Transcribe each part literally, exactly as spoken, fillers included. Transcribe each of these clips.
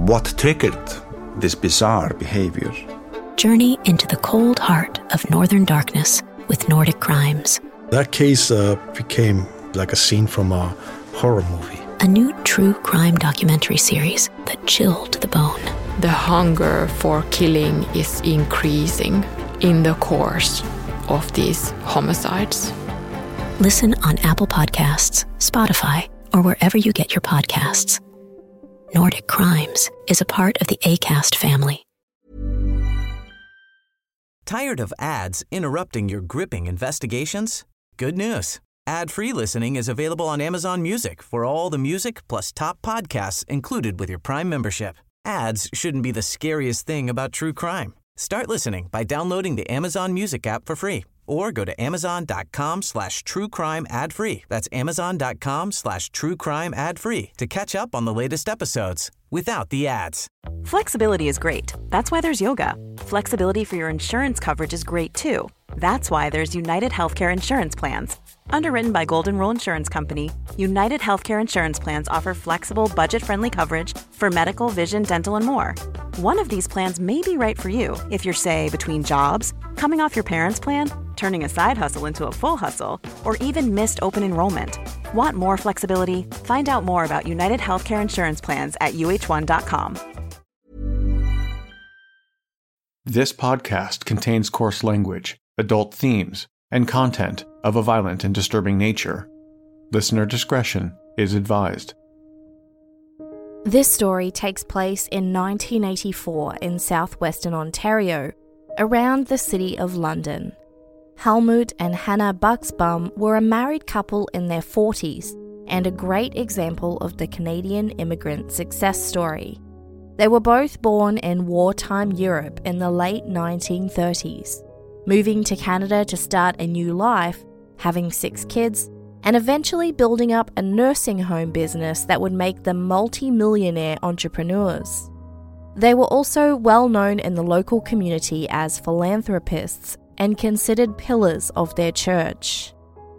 what triggered this bizarre behavior. Journey into the cold heart of Northern Darkness with Nordic Crimes. That case uh, became like a scene from a horror movie. A new true crime documentary series that chilled to the bone. The hunger for killing is increasing in the course of these homicides. Listen on Apple Podcasts, Spotify, or wherever you get your podcasts. Nordic Crimes is a part of the Acast family. Tired of ads interrupting your gripping investigations? Good news. Ad-free listening is available on Amazon Music for all the music plus top podcasts included with your Prime membership. Ads shouldn't be the scariest thing about true crime. Start listening by downloading the Amazon Music app for free or go to amazon.com slash true crime ad free. That's amazon.com slash true crime ad free to catch up on the latest episodes without the ads. Flexibility is great. That's why there's yoga. Flexibility for your insurance coverage is great too. That's why there's United Healthcare Insurance Plans. Underwritten by Golden Rule Insurance Company, United Healthcare Insurance Plans offer flexible, budget-friendly coverage for medical, vision, dental, and more. One of these plans may be right for you if you're, say, between jobs, coming off your parents' plan, turning a side hustle into a full hustle, or even missed open enrollment. Want more flexibility? Find out more about United Healthcare Insurance Plans at U H one dot com. This podcast contains coarse language, adult themes, and content of a violent and disturbing nature. Listener discretion is advised. This story takes place in nineteen eighty-four in southwestern Ontario, around the city of London. Helmut and Hannah Buxbaum were a married couple in their forties and a great example of the Canadian immigrant success story. They were both born in wartime Europe in the late nineteen thirties, moving to Canada to start a new life, having six kids, and eventually building up a nursing home business that would make them multi-millionaire entrepreneurs. They were also well known in the local community as philanthropists and considered pillars of their church.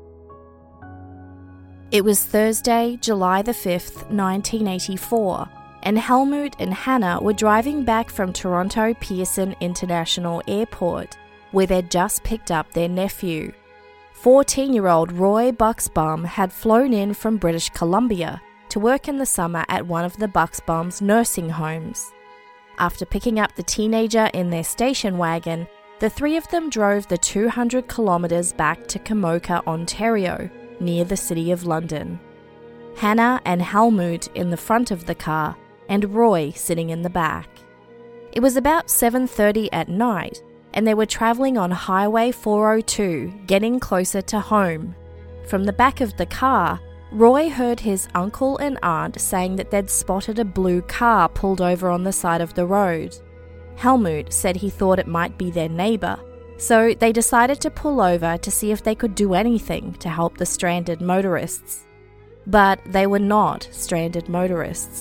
It was Thursday, July the fifth, nineteen eighty-four, and Helmut and Hannah were driving back from Toronto Pearson International Airport, where they'd just picked up their nephew. fourteen-year-old Roy Buxbaum had flown in from British Columbia to work in the summer at one of the Buxbaum's nursing homes. After picking up the teenager in their station wagon, the three of them drove the two hundred kilometres back to Komoka, Ontario, near the city of London. Hannah and Helmut in the front of the car, and Roy sitting in the back. It was about seven thirty at night, and they were travelling on Highway four oh two, getting closer to home. From the back of the car, Roy heard his uncle and aunt saying that they'd spotted a blue car pulled over on the side of the road. Helmut said he thought it might be their neighbour, so they decided to pull over to see if they could do anything to help the stranded motorists. But they were not stranded motorists.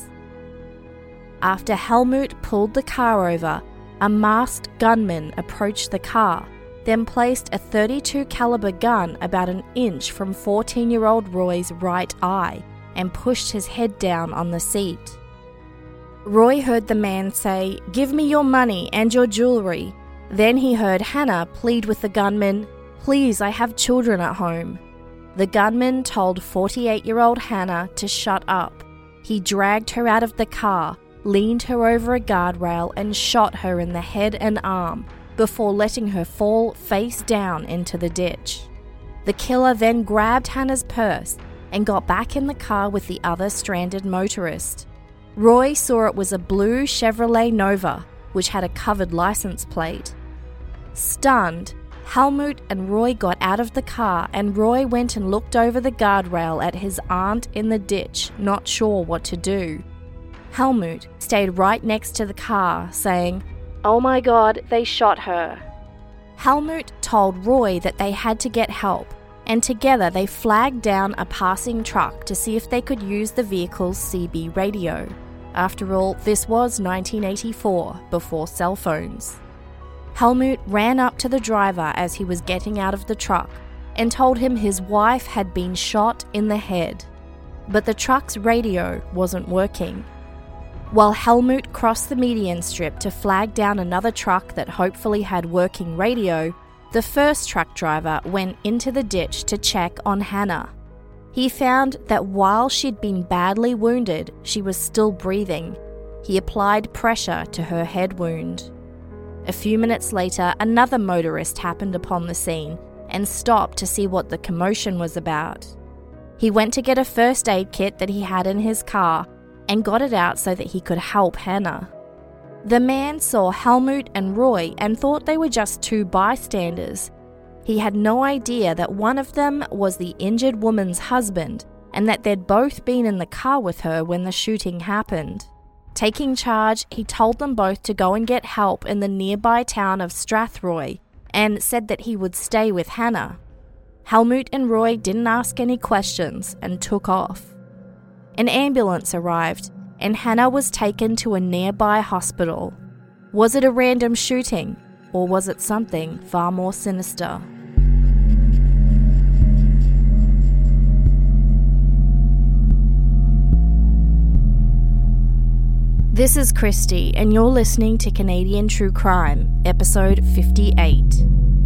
After Helmut pulled the car over, a masked gunman approached the car, then placed a thirty-two caliber gun about an inch from fourteen-year-old Roy's right eye and pushed his head down on the seat. Roy heard the man say, "Give me your money and your jewellery." Then he heard Hannah plead with the gunman, "Please, I have children at home." The gunman told forty-eight-year-old Hannah to shut up. He dragged her out of the car, leaned her over a guardrail and shot her in the head and arm before letting her fall face down into the ditch. The killer then grabbed Hannah's purse and got back in the car with the other stranded motorist. Roy saw it was a blue Chevrolet Nova, which had a covered license plate. Stunned, Helmut and Roy got out of the car, and Roy went and looked over the guardrail at his aunt in the ditch, not sure what to do. Helmut stayed right next to the car, saying, "Oh my God, they shot her." Helmut told Roy that they had to get help, and together they flagged down a passing truck to see if they could use the vehicle's C B radio. After all, this was nineteen eighty-four, before cell phones. Helmut ran up to the driver as he was getting out of the truck and told him his wife had been shot in the head. But the truck's radio wasn't working. While Helmut crossed the median strip to flag down another truck that hopefully had working radio, the first truck driver went into the ditch to check on Hannah. He found that while she'd been badly wounded, she was still breathing. He applied pressure to her head wound. A few minutes later, another motorist happened upon the scene and stopped to see what the commotion was about. He went to get a first aid kit that he had in his car and got it out so that he could help Hannah. The man saw Helmut and Roy and thought they were just two bystanders. He had no idea that one of them was the injured woman's husband and that they'd both been in the car with her when the shooting happened. Taking charge, he told them both to go and get help in the nearby town of Strathroy and said that he would stay with Hannah. Helmut and Roy didn't ask any questions and took off. An ambulance arrived and Hannah was taken to a nearby hospital. Was it a random shooting or was it something far more sinister? This is Christy and you're listening to Canadian True Crime, episode fifty-eight.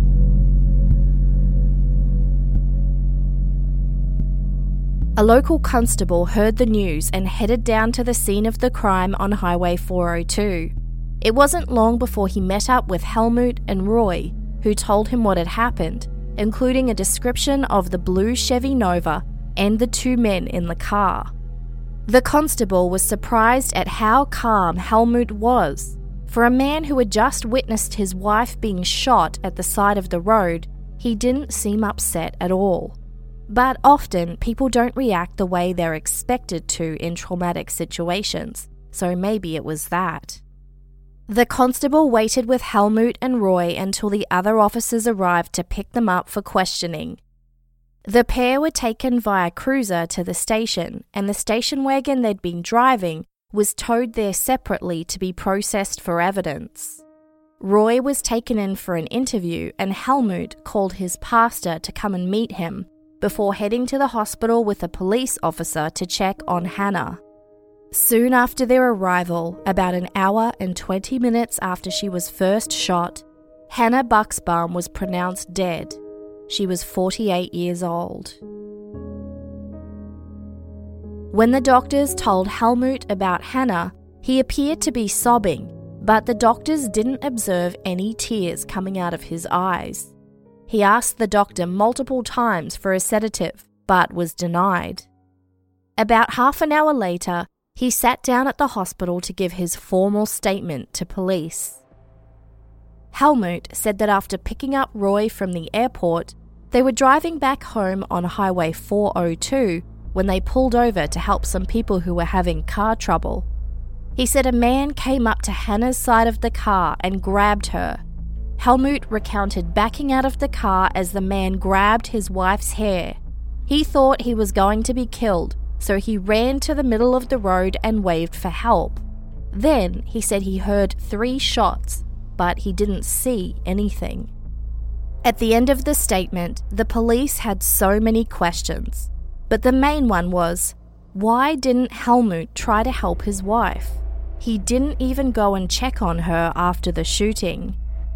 A local constable heard the news and headed down to the scene of the crime on Highway four oh two. It wasn't long before he met up with Helmut and Roy, who told him what had happened, including a description of the blue Chevy Nova and the two men in the car. The constable was surprised at how calm Helmut was. For a man who had just witnessed his wife being shot at the side of the road, he didn't seem upset at all. But often, people don't react the way they're expected to in traumatic situations, so maybe it was that. The constable waited with Helmut and Roy until the other officers arrived to pick them up for questioning. The pair were taken via cruiser to the station, and the station wagon they'd been driving was towed there separately to be processed for evidence. Roy was taken in for an interview, and Helmut called his pastor to come and meet him, before heading to the hospital with a police officer to check on Hannah. Soon after their arrival, about an hour and twenty minutes after she was first shot, Hannah Bucksbaum was pronounced dead. She was forty-eight years old. When the doctors told Helmut about Hannah, he appeared to be sobbing, but the doctors didn't observe any tears coming out of his eyes. He asked the doctor multiple times for a sedative, but was denied. About half an hour later, he sat down at the hospital to give his formal statement to police. Helmut said that after picking up Roy from the airport, they were driving back home on Highway four oh two when they pulled over to help some people who were having car trouble. He said a man came up to Hannah's side of the car and grabbed her. Helmut recounted backing out of the car as the man grabbed his wife's hair. He thought he was going to be killed, so he ran to the middle of the road and waved for help. Then he said he heard three shots, but he didn't see anything. At the end of the statement, the police had so many questions, but the main one was, why didn't Helmut try to help his wife? He didn't even go and check on her after the shooting.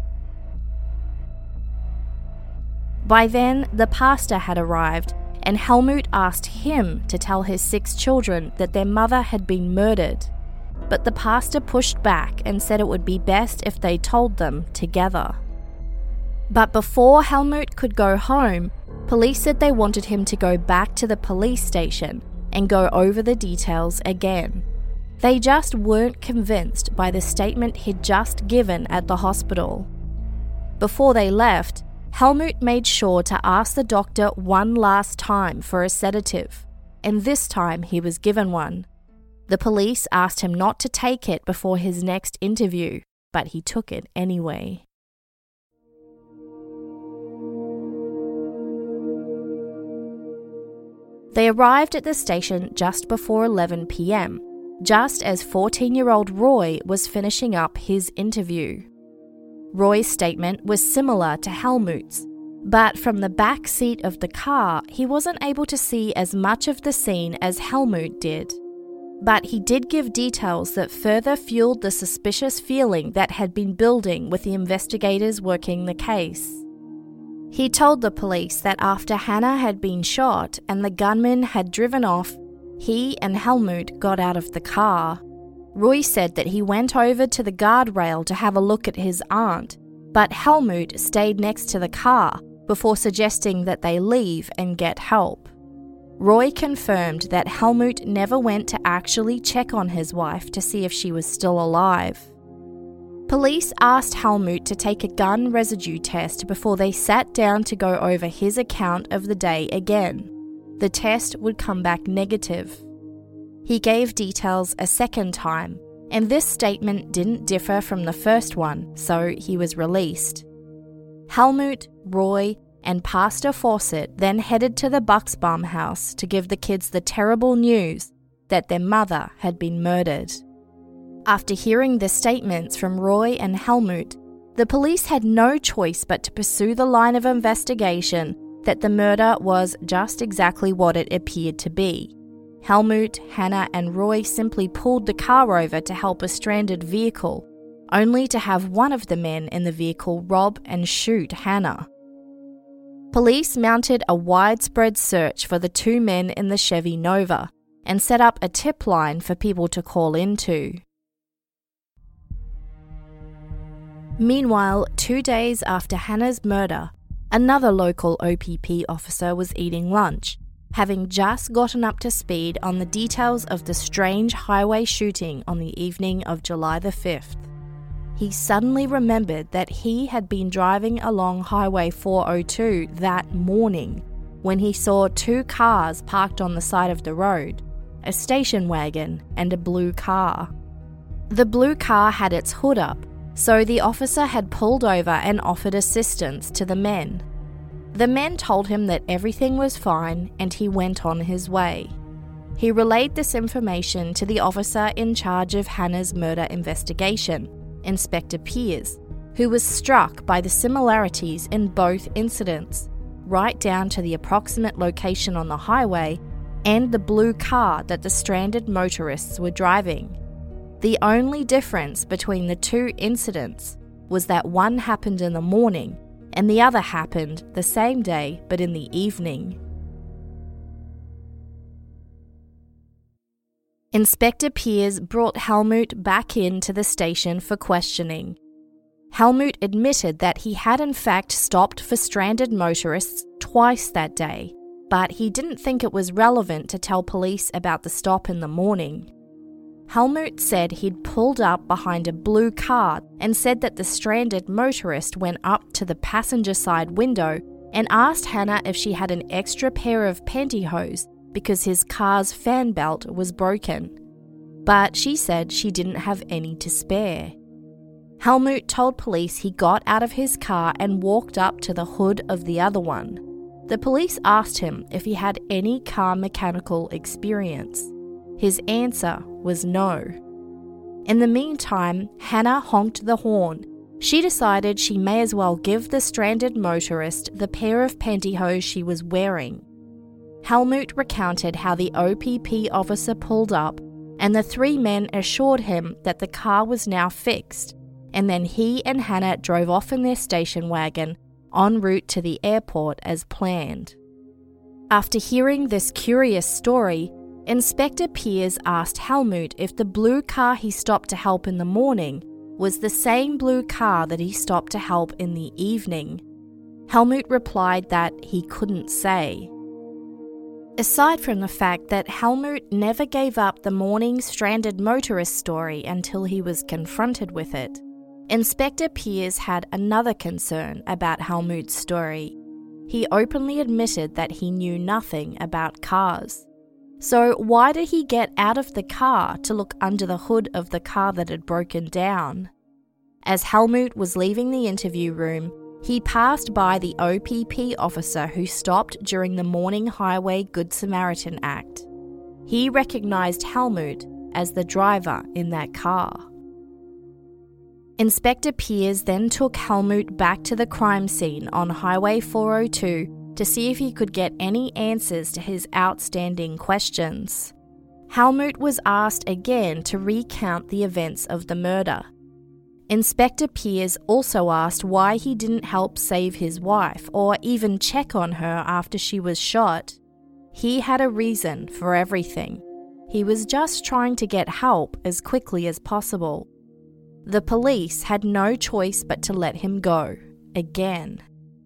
By then, the pastor had arrived, and Helmut asked him to tell his six children that their mother had been murdered. But the pastor pushed back and said it would be best if they told them together. But before Helmut could go home, police said they wanted him to go back to the police station and go over the details again. They just weren't convinced by the statement he'd just given at the hospital. Before they left, Helmut made sure to ask the doctor one last time for a sedative, and this time he was given one. The police asked him not to take it before his next interview, but he took it anyway. They arrived at the station just before eleven p.m, just as fourteen-year-old Roy was finishing up his interview. Roy's statement was similar to Helmut's, but from the back seat of the car, he wasn't able to see as much of the scene as Helmut did. but he did give details that further fueled the suspicious feeling that had been building with the investigators working the case. He told the police that after Hannah had been shot and the gunman had driven off, he and Helmut got out of the car. Roy said that he went over to the guardrail to have a look at his aunt, but Helmut stayed next to the car before suggesting that they leave and get help. Roy confirmed that Helmut never went to actually check on his wife to see if she was still alive. Police asked Helmut to take a gun residue test before they sat down to go over his account of the day again. The test would come back negative. He gave details a second time, and this statement didn't differ from the first one, so he was released. Helmut, Roy, and Pastor Fawcett then headed to the Bucksbaum house to give the kids the terrible news that their mother had been murdered. After hearing the statements from Roy and Helmut, the police had no choice but to pursue the line of investigation that the murder was just exactly what it appeared to be. Helmut, Hannah, and Roy simply pulled the car over to help a stranded vehicle, only to have one of the men in the vehicle rob and shoot Hannah. Police mounted a widespread search for the two men in the Chevy Nova and set up a tip line for people to call into. Meanwhile, two days after Hannah's murder, another local O P P officer was eating lunch, having just gotten up to speed on the details of the strange highway shooting on the evening of July the fifth. He suddenly remembered that he had been driving along Highway four oh two that morning when he saw two cars parked on the side of the road, a station wagon and a blue car. The blue car had its hood up, so the officer had pulled over and offered assistance to the men. The men told him that everything was fine and he went on his way. He relayed this information to the officer in charge of Hannah's murder investigation, Inspector Pears, who was struck by the similarities in both incidents, right down to the approximate location on the highway and the blue car that the stranded motorists were driving. The only difference between the two incidents was that one happened in the morning and the other happened the same day but in the evening. Inspector Pears brought Helmut back into the station for questioning. Helmut admitted that he had in fact stopped for stranded motorists twice that day, but he didn't think it was relevant to tell police about the stop in the morning. Helmut said he'd pulled up behind a blue car and said that the stranded motorist went up to the passenger side window and asked Hannah if she had an extra pair of pantyhose because his car's fan belt was broken. But she said she didn't have any to spare. Helmut told police he got out of his car and walked up to the hood of the other one. The police asked him if he had any car mechanical experience. His answer was no. In the meantime, Hannah honked the horn. She decided she may as well give the stranded motorist the pair of pantyhose she was wearing. Helmut recounted how the O P P officer pulled up and the three men assured him that the car was now fixed, and then he and Hannah drove off in their station wagon en route to the airport as planned. After hearing this curious story, Inspector Pears asked Helmut if the blue car he stopped to help in the morning was the same blue car that he stopped to help in the evening. Helmut replied that he couldn't say. Aside from the fact that Helmut never gave up the morning stranded motorist story until he was confronted with it, Inspector Pears had another concern about Helmut's story. He openly admitted that he knew nothing about cars. So why did he get out of the car to look under the hood of the car that had broken down? As Helmut was leaving the interview room, he passed by the O P P officer who stopped during the Morning Highway Good Samaritan Act. He recognised Helmut as the driver in that car. Inspector Pears then took Helmut back to the crime scene on Highway four oh two to see if he could get any answers to his outstanding questions. Helmut was asked again to recount the events of the murder. Inspector Pears also asked why he didn't help save his wife or even check on her after she was shot. He had a reason for everything. He was just trying to get help as quickly as possible. The police had no choice but to let him go, again.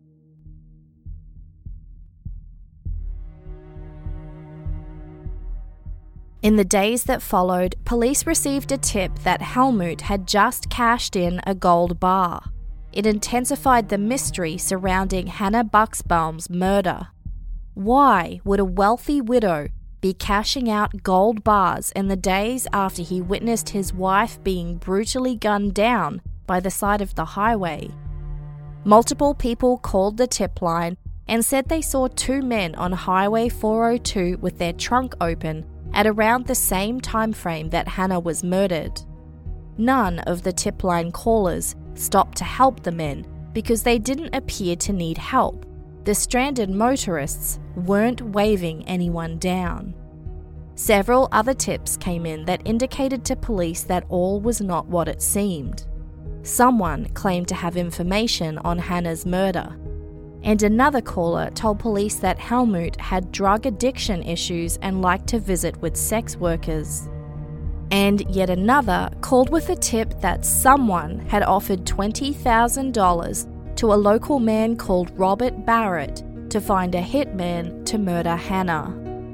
In the days that followed, police received a tip that Helmut had just cashed in a gold bar. It intensified the mystery surrounding Hannah Buxbaum's murder. Why would a wealthy widow be cashing out gold bars in the days after he witnessed his wife being brutally gunned down by the side of the highway? Multiple people called the tip line and said they saw two men on Highway four oh two with their trunk open at around the same time frame that Hannah was murdered. None of the tip line callers stopped to help the men because they didn't appear to need help. The stranded motorists weren't waving anyone down. Several other tips came in that indicated to police that all was not what it seemed. Someone claimed to have information on Hannah's murder, and another caller told police that Helmut had drug addiction issues and liked to visit with sex workers. And yet another called with a tip that someone had offered twenty thousand dollars to a local man called Robert Barrett to find a hitman to murder Hannah.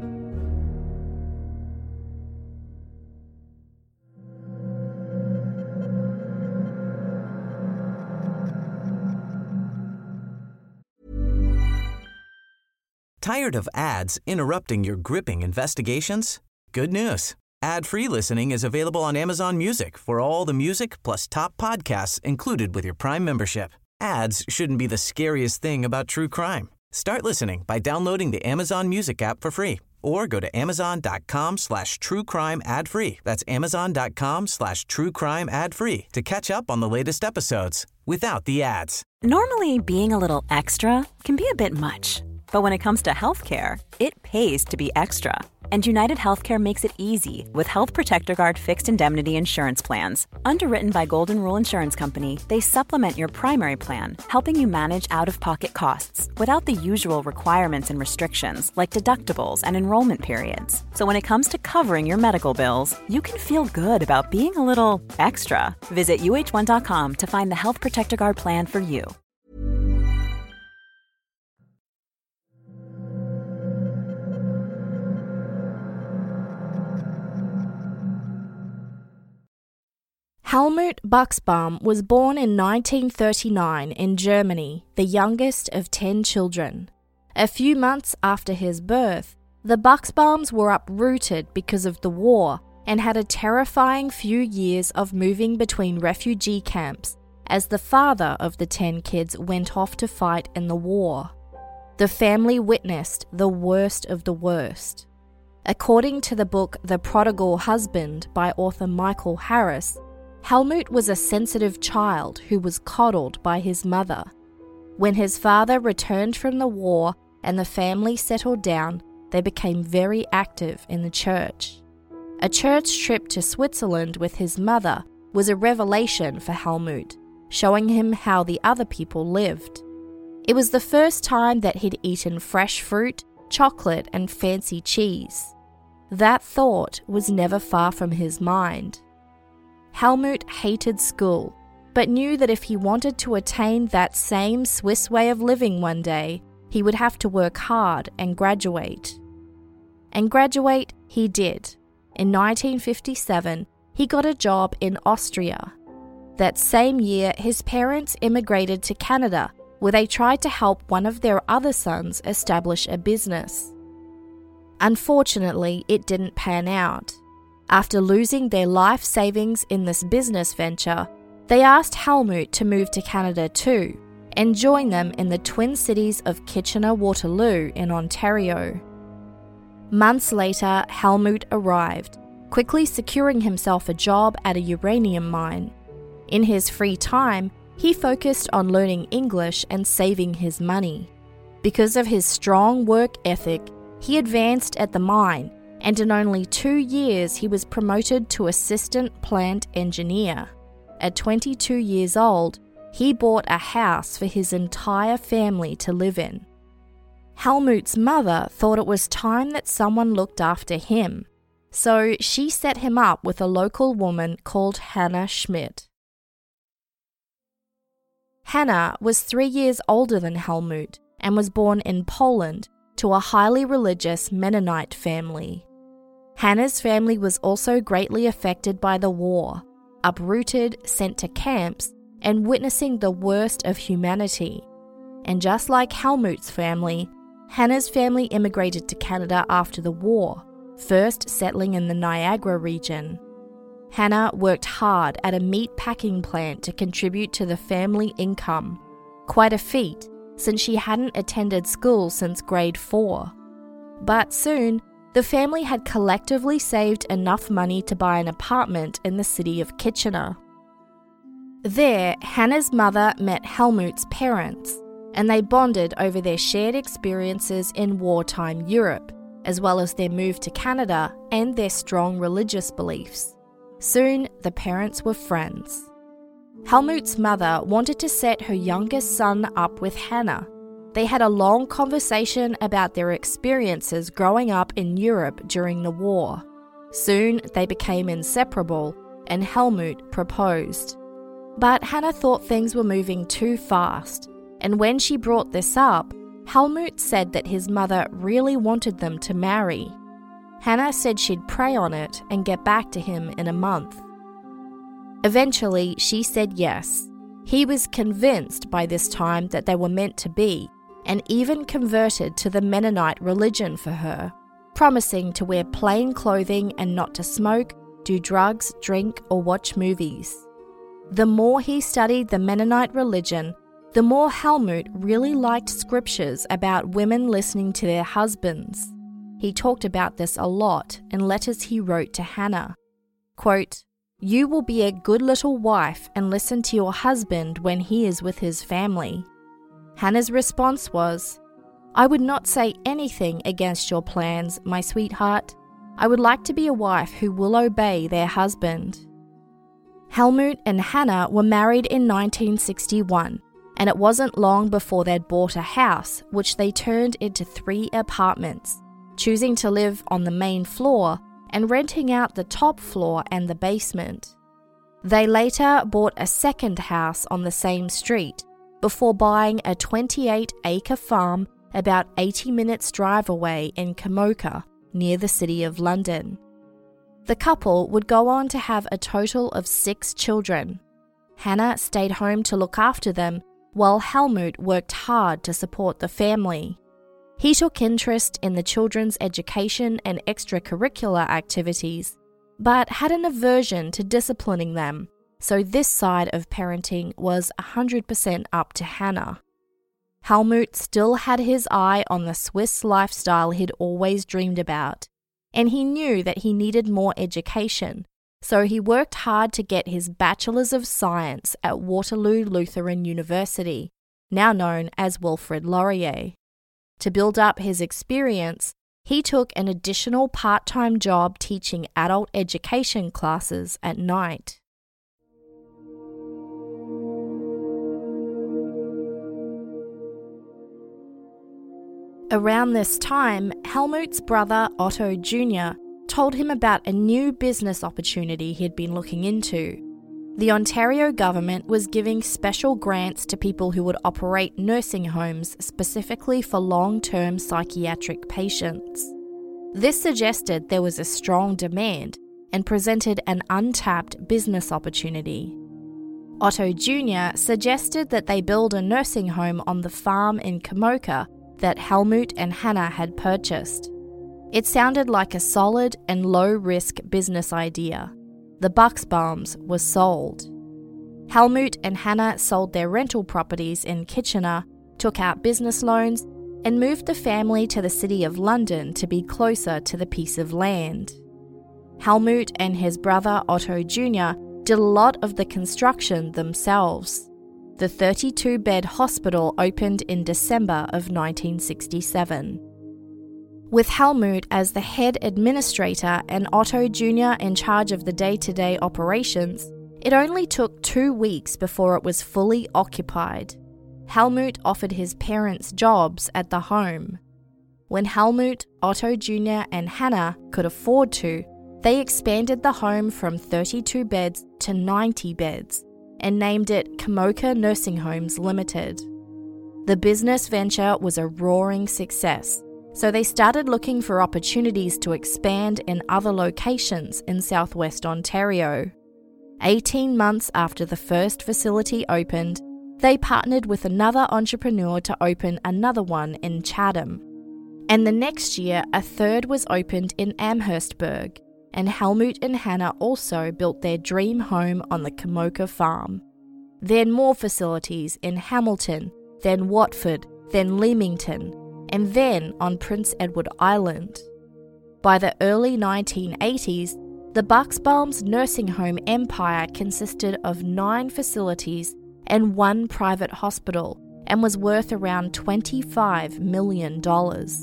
Tired of ads interrupting your gripping investigations? Good news. Ad-free listening is available on Amazon Music for all the music plus top podcasts included with your Prime membership. Ads shouldn't be the scariest thing about true crime. Start listening by downloading the Amazon Music app for free or go to amazon.com slash true crime ad free. That's amazon.com slash true crime ad free to catch up on the latest episodes without the ads. Normally, being a little extra can be a bit much. But when it comes to healthcare, it pays to be extra. And United Healthcare makes it easy with Health Protector Guard fixed indemnity insurance plans. Underwritten by Golden Rule Insurance Company, they supplement your primary plan, helping you manage out-of-pocket costs without the usual requirements and restrictions like deductibles and enrollment periods. So when it comes to covering your medical bills, you can feel good about being a little extra. Visit U H one dot com to find the Health Protector Guard plan for you. Helmut Buxbaum was born in nineteen thirty-nine in Germany, the youngest of ten children. A few months after his birth, the Buxbaums were uprooted because of the war and had a terrifying few years of moving between refugee camps as the father of the ten kids went off to fight in the war. The family witnessed the worst of the worst. According to the book The Prodigal Husband by author Michael Harris, Helmut was a sensitive child who was coddled by his mother. When his father returned from the war and the family settled down, they became very active in the church. A church trip to Switzerland with his mother was a revelation for Helmut, showing him how the other people lived. It was the first time that he'd eaten fresh fruit, chocolate, and fancy cheese. That thought was never far from his mind. Helmut hated school, but knew that if he wanted to attain that same Swiss way of living one day, he would have to work hard and graduate. And graduate he did. In nineteen fifty-seven, he got a job in Austria. That same year, his parents immigrated to Canada, where they tried to help one of their other sons establish a business. Unfortunately, it didn't pan out. After losing their life savings in this business venture, they asked Helmut to move to Canada too and join them in the twin cities of Kitchener-Waterloo in Ontario. Months later, Helmut arrived, quickly securing himself a job at a uranium mine. In his free time, he focused on learning English and saving his money. Because of his strong work ethic, he advanced at the mine and in only two years he was promoted to assistant plant engineer. At twenty-two years old, he bought a house for his entire family to live in. Helmut's mother thought it was time that someone looked after him, so she set him up with a local woman called Hannah Schmidt. Hannah was three years older than Helmut and was born in Poland to a highly religious Mennonite family. Hannah's family was also greatly affected by the war, uprooted, sent to camps, and witnessing the worst of humanity. And just like Helmut's family, Hannah's family immigrated to Canada after the war, first settling in the Niagara region. Hannah worked hard at a meat packing plant to contribute to the family income, quite a feat since she hadn't attended school since grade four. But soon, the family had collectively saved enough money to buy an apartment in the city of Kitchener. There, Hannah's mother met Helmut's parents, and they bonded over their shared experiences in wartime Europe, as well as their move to Canada and their strong religious beliefs. Soon, the parents were friends. Helmut's mother wanted to set her youngest son up with Hannah. They had a long conversation about their experiences growing up in Europe during the war. Soon, they became inseparable, and Helmut proposed. But Hannah thought things were moving too fast, and when she brought this up, Helmut said that his mother really wanted them to marry. Hannah said she'd pray on it and get back to him in a month. Eventually, she said yes. He was convinced by this time that they were meant to be, and even converted to the Mennonite religion for her, promising to wear plain clothing and not to smoke, do drugs, drink, or watch movies. The more he studied the Mennonite religion, the more Helmut really liked scriptures about women listening to their husbands. He talked about this a lot in letters he wrote to Hannah. Quote, "You will be a good little wife and listen to your husband when he is with his family." Hannah's response was, "I would not say anything against your plans, my sweetheart. I would like to be a wife who will obey their husband." Helmut and Hannah were married in nineteen sixty-one, and it wasn't long before they'd bought a house, which they turned into three apartments, choosing to live on the main floor and renting out the top floor and the basement. They later bought a second house on the same street, before buying a twenty-eight acre farm about eighty minutes drive away in Komoka, near the city of London. The couple would go on to have a total of six children. Hannah stayed home to look after them, while Helmut worked hard to support the family. He took interest in the children's education and extracurricular activities, but had an aversion to disciplining them, so this side of parenting was one hundred percent up to Hannah. Helmut still had his eye on the Swiss lifestyle he'd always dreamed about, and he knew that he needed more education, so he worked hard to get his Bachelor's of Science at Waterloo Lutheran University, now known as Wilfrid Laurier. To build up his experience, he took an additional part-time job teaching adult education classes at night. Around this time, Helmut's brother Otto Junior told him about a new business opportunity he'd been looking into. The Ontario government was giving special grants to people who would operate nursing homes specifically for long-term psychiatric patients. This suggested there was a strong demand and presented an untapped business opportunity. Otto Junior suggested that they build a nursing home on the farm in Komoka that Helmut and Hannah had purchased. It sounded like a solid and low-risk business idea. The Bucksbaums were sold. Helmut and Hannah sold their rental properties in Kitchener, took out business loans, and moved the family to the city of London to be closer to the piece of land. Helmut and his brother Otto Junior did a lot of the construction themselves. The thirty-two bed hospital opened in December of nineteen sixty-seven. With Helmut as the head administrator and Otto Junior in charge of the day-to-day operations, it only took two weeks before it was fully occupied. Helmut offered his parents jobs at the home. When Helmut, Otto Junior and Hannah could afford to, they expanded the home from thirty-two beds to ninety beds and named it Komoka Nursing Homes Limited. The business venture was a roaring success, so they started looking for opportunities to expand in other locations in southwest Ontario. Eighteen months after the first facility opened, they partnered with another entrepreneur to open another one in Chatham. And the next year, a third was opened in Amherstburg, and Helmut and Hannah also built their dream home on the Komoka farm. Then more facilities in Hamilton, then Watford, then Leamington, and then on Prince Edward Island. By the early nineteen eighties, the Bucksbaum's nursing home empire consisted of nine facilities and one private hospital and was worth around twenty-five million dollars.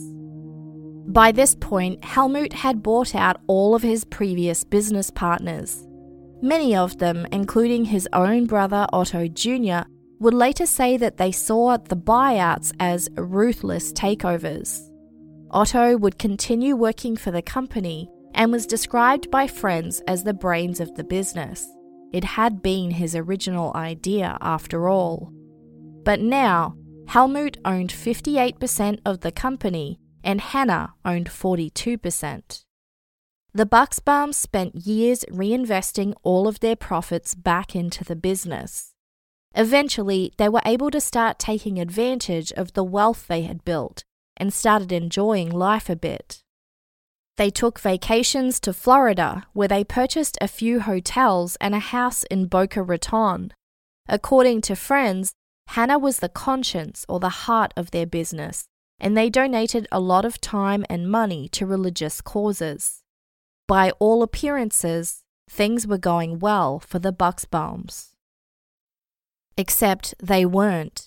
By this point, Helmut had bought out all of his previous business partners. Many of them, including his own brother Otto Junior, would later say that they saw the buyouts as ruthless takeovers. Otto would continue working for the company and was described by friends as the brains of the business. It had been his original idea after all. But now, Helmut owned fifty-eight percent of the company and Hannah owned forty-two percent. The Bucksbaums spent years reinvesting all of their profits back into the business. Eventually, they were able to start taking advantage of the wealth they had built and started enjoying life a bit. They took vacations to Florida, where they purchased a few hotels and a house in Boca Raton. According to friends, Hannah was the conscience or the heart of their business, and they donated a lot of time and money to religious causes. By all appearances, things were going well for the Bucksbaums. Except they weren't.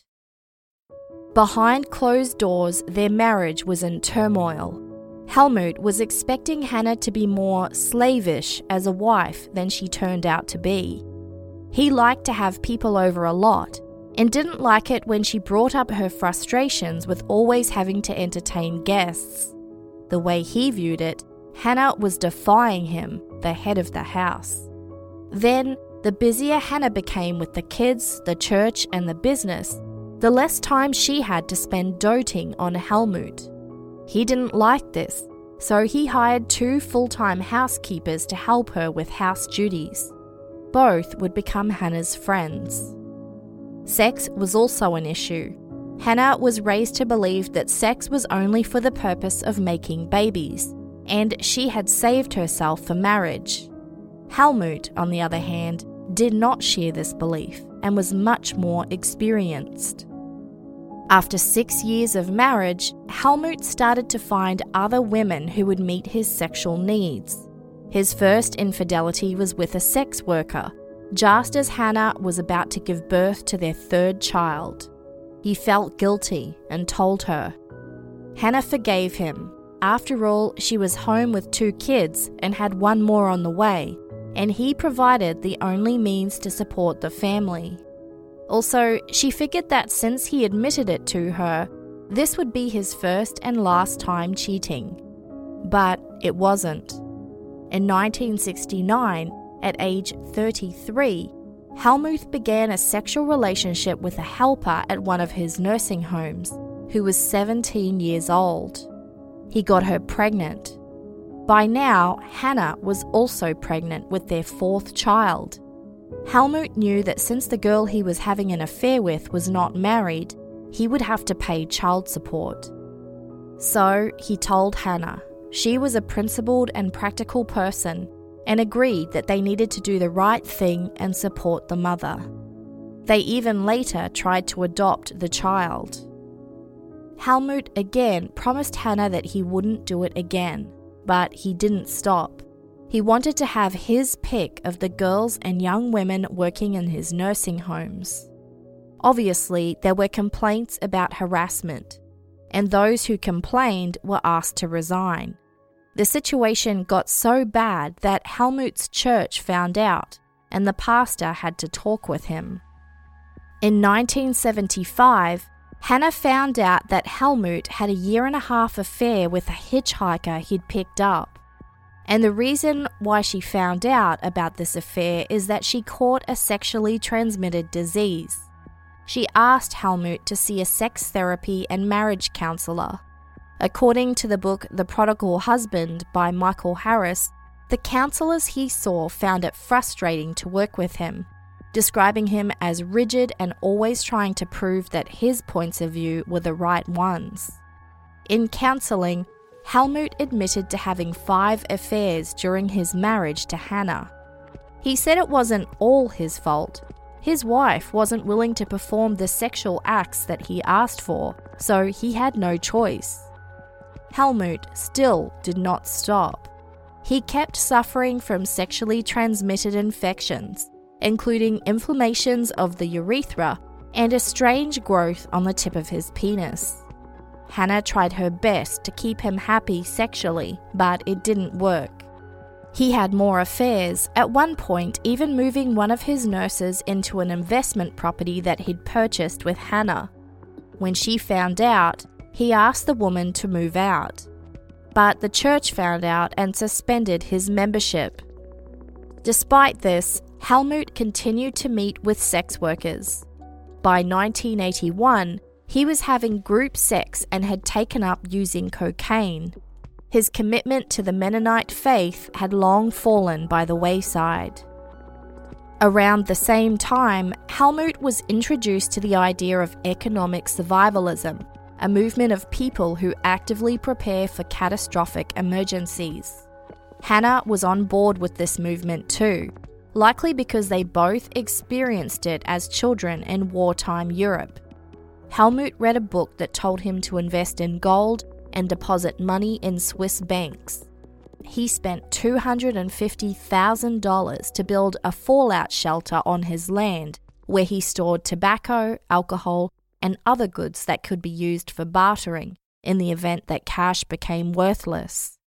Behind closed doors, their marriage was in turmoil. Helmut was expecting Hannah to be more slavish as a wife than she turned out to be. He liked to have people over a lot and didn't like it when she brought up her frustrations with always having to entertain guests. The way he viewed it, Hannah was defying him, the head of the house. Then, the busier Hannah became with the kids, the church, and the business, the less time she had to spend doting on Helmut. He didn't like this, so he hired two full-time housekeepers to help her with house duties. Both would become Hannah's friends. Sex was also an issue. Hannah was raised to believe that sex was only for the purpose of making babies, and she had saved herself for marriage. Helmut, on the other hand, did not share this belief and was much more experienced. After six years of marriage, Helmut started to find other women who would meet his sexual needs. His first infidelity was with a sex worker, just as Hannah was about to give birth to their third child. He felt guilty and told her. Hannah forgave him. After all, she was home with two kids and had one more on the way, and he provided the only means to support the family. Also, she figured that since he admitted it to her, this would be his first and last time cheating. But it wasn't. In nineteen sixty-nine, at age thirty-three, Helmut began a sexual relationship with a helper at one of his nursing homes, who was seventeen years old. He got her pregnant. By now, Hannah was also pregnant with their fourth child. Helmut knew that since the girl he was having an affair with was not married, he would have to pay child support. So he told Hannah. She was a principled and practical person and agreed that they needed to do the right thing and support the mother. They even later tried to adopt the child. Helmut again promised Hannah that he wouldn't do it again, but he didn't stop. He wanted to have his pick of the girls and young women working in his nursing homes. Obviously, there were complaints about harassment, and those who complained were asked to resign. The situation got so bad that Helmut's church found out, and the pastor had to talk with him. In nineteen seventy-five, Hannah found out that Helmut had a year and a half affair with a hitchhiker he'd picked up. And the reason why she found out about this affair is that she caught a sexually transmitted disease. She asked Helmut to see a sex therapy and marriage counselor. According to the book The Prodigal Husband by Michael Harris, the counselors he saw found it frustrating to work with him, describing him as rigid and always trying to prove that his points of view were the right ones. In counselling, Helmut admitted to having five affairs during his marriage to Hannah. He said it wasn't all his fault. His wife wasn't willing to perform the sexual acts that he asked for, so he had no choice. Helmut still did not stop. He kept suffering from sexually transmitted infections, including inflammations of the urethra and a strange growth on the tip of his penis. Hannah tried her best to keep him happy sexually, but it didn't work. He had more affairs, at one point even moving one of his nurses into an investment property that he'd purchased with Hannah. When she found out, he asked the woman to move out. But the church found out and suspended his membership. Despite this, Helmut continued to meet with sex workers. By nineteen eighty-one, he was having group sex and had taken up using cocaine. His commitment to the Mennonite faith had long fallen by the wayside. Around the same time, Helmut was introduced to the idea of economic survivalism, a movement of people who actively prepare for catastrophic emergencies. Hannah was on board with this movement too, likely because they both experienced it as children in wartime Europe. Helmut read a book that told him to invest in gold and deposit money in Swiss banks. He spent two hundred fifty thousand dollars to build a fallout shelter on his land, where he stored tobacco, alcohol, and other goods that could be used for bartering in the event that cash became worthless.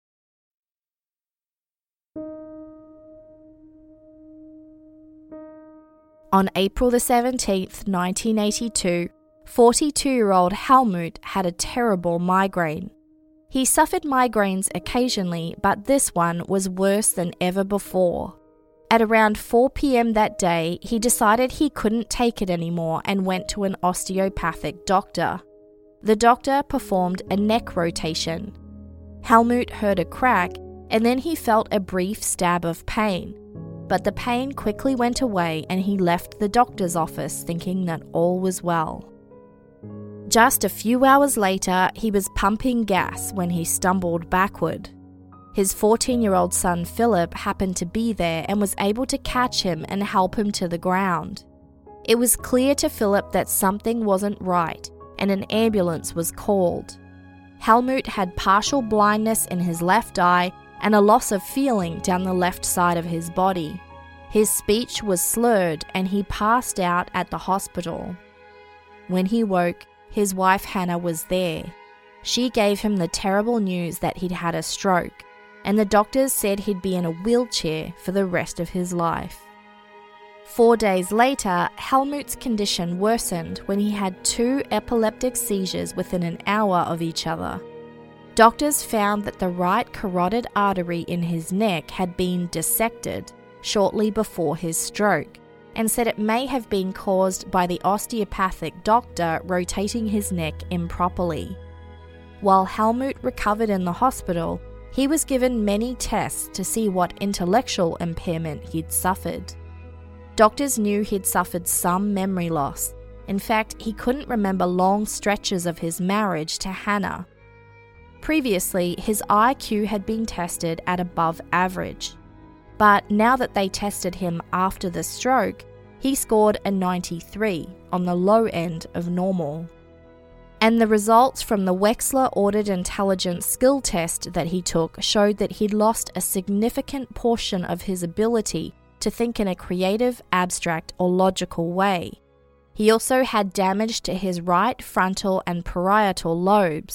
On April the seventeenth, nineteen eighty-two, forty-two-year-old Helmut had a terrible migraine. He suffered migraines occasionally, but this one was worse than ever before. At around four p.m. that day, he decided he couldn't take it anymore and went to an osteopathic doctor. The doctor performed a neck rotation. Helmut heard a crack, and then he felt a brief stab of pain. But the pain quickly went away and he left the doctor's office thinking that all was well. Just a few hours later, he was pumping gas when he stumbled backward. His fourteen-year-old son Philip happened to be there and was able to catch him and help him to the ground. It was clear to Philip that something wasn't right, and an ambulance was called. Helmut had partial blindness in his left eye and a loss of feeling down the left side of his body. His speech was slurred and he passed out at the hospital. When he woke, his wife Hannah was there. She gave him the terrible news that he'd had a stroke, and the doctors said he'd be in a wheelchair for the rest of his life. Four days later, Helmut's condition worsened when he had two epileptic seizures within an hour of each other. Doctors found that the right carotid artery in his neck had been dissected shortly before his stroke, and said it may have been caused by the osteopathic doctor rotating his neck improperly. While Helmut recovered in the hospital, he was given many tests to see what intellectual impairment he'd suffered. Doctors knew he'd suffered some memory loss. In fact, he couldn't remember long stretches of his marriage to Hannah. Previously, his I Q had been tested at above average. But now that they tested him after the stroke, he scored a ninety-three on the low end of normal. And the results from the Wechsler Ordered Intelligence skill test that he took showed that he'd lost a significant portion of his ability to think in a creative, abstract, or logical way. He also had damage to his right frontal and parietal lobes,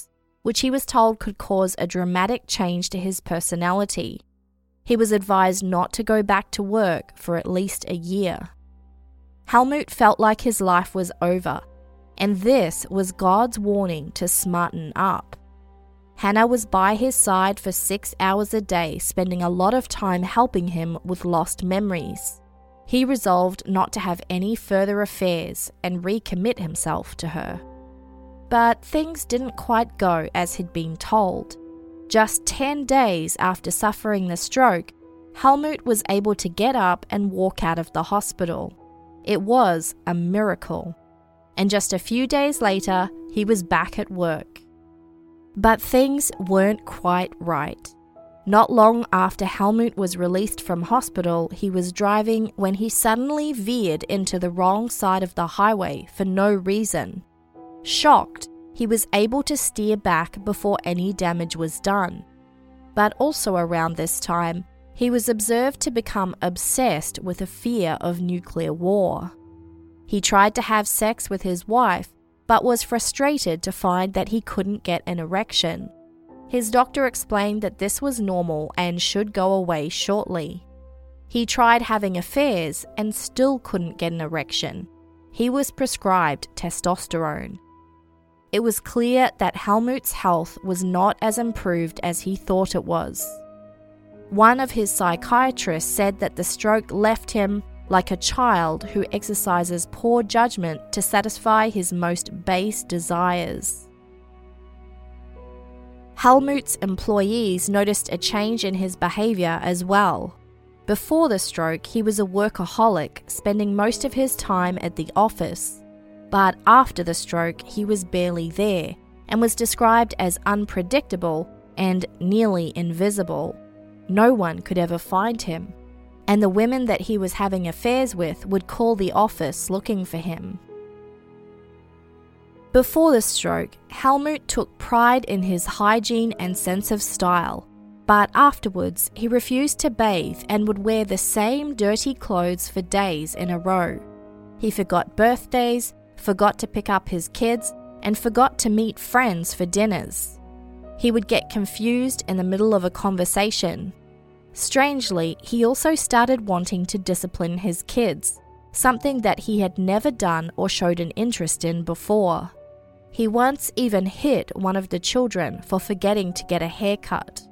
which he was told could cause a dramatic change to his personality. He was advised not to go back to work for at least a year. Helmut felt like his life was over, and this was God's warning to smarten up. Hannah was by his side for six hours a day, spending a lot of time helping him with lost memories. He resolved not to have any further affairs and recommit himself to her. But things didn't quite go as he'd been told. Just ten days after suffering the stroke, Helmut was able to get up and walk out of the hospital. It was a miracle. And just a few days later, he was back at work. But things weren't quite right. Not long after Helmut was released from hospital, he was driving when he suddenly veered into the wrong side of the highway for no reason. Shocked, he was able to steer back before any damage was done. But also around this time, he was observed to become obsessed with a fear of nuclear war. He tried to have sex with his wife, but was frustrated to find that he couldn't get an erection. His doctor explained that this was normal and should go away shortly. He tried having affairs and still couldn't get an erection. He was prescribed testosterone. It was clear that Helmut's health was not as improved as he thought it was. One of his psychiatrists said that the stroke left him like a child who exercises poor judgment to satisfy his most base desires. Helmut's employees noticed a change in his behaviour as well. Before the stroke, he was a workaholic, spending most of his time at the office. But after the stroke, he was barely there and was described as unpredictable and nearly invisible. No one could ever find him, and the women that he was having affairs with would call the office looking for him. Before the stroke, Helmut took pride in his hygiene and sense of style, but afterwards he refused to bathe and would wear the same dirty clothes for days in a row. He forgot birthdays, forgot to pick up his kids, and forgot to meet friends for dinners. He would get confused in the middle of a conversation. Strangely, he also started wanting to discipline his kids, something that he had never done or showed an interest in before. He once even hit one of the children for forgetting to get a haircut.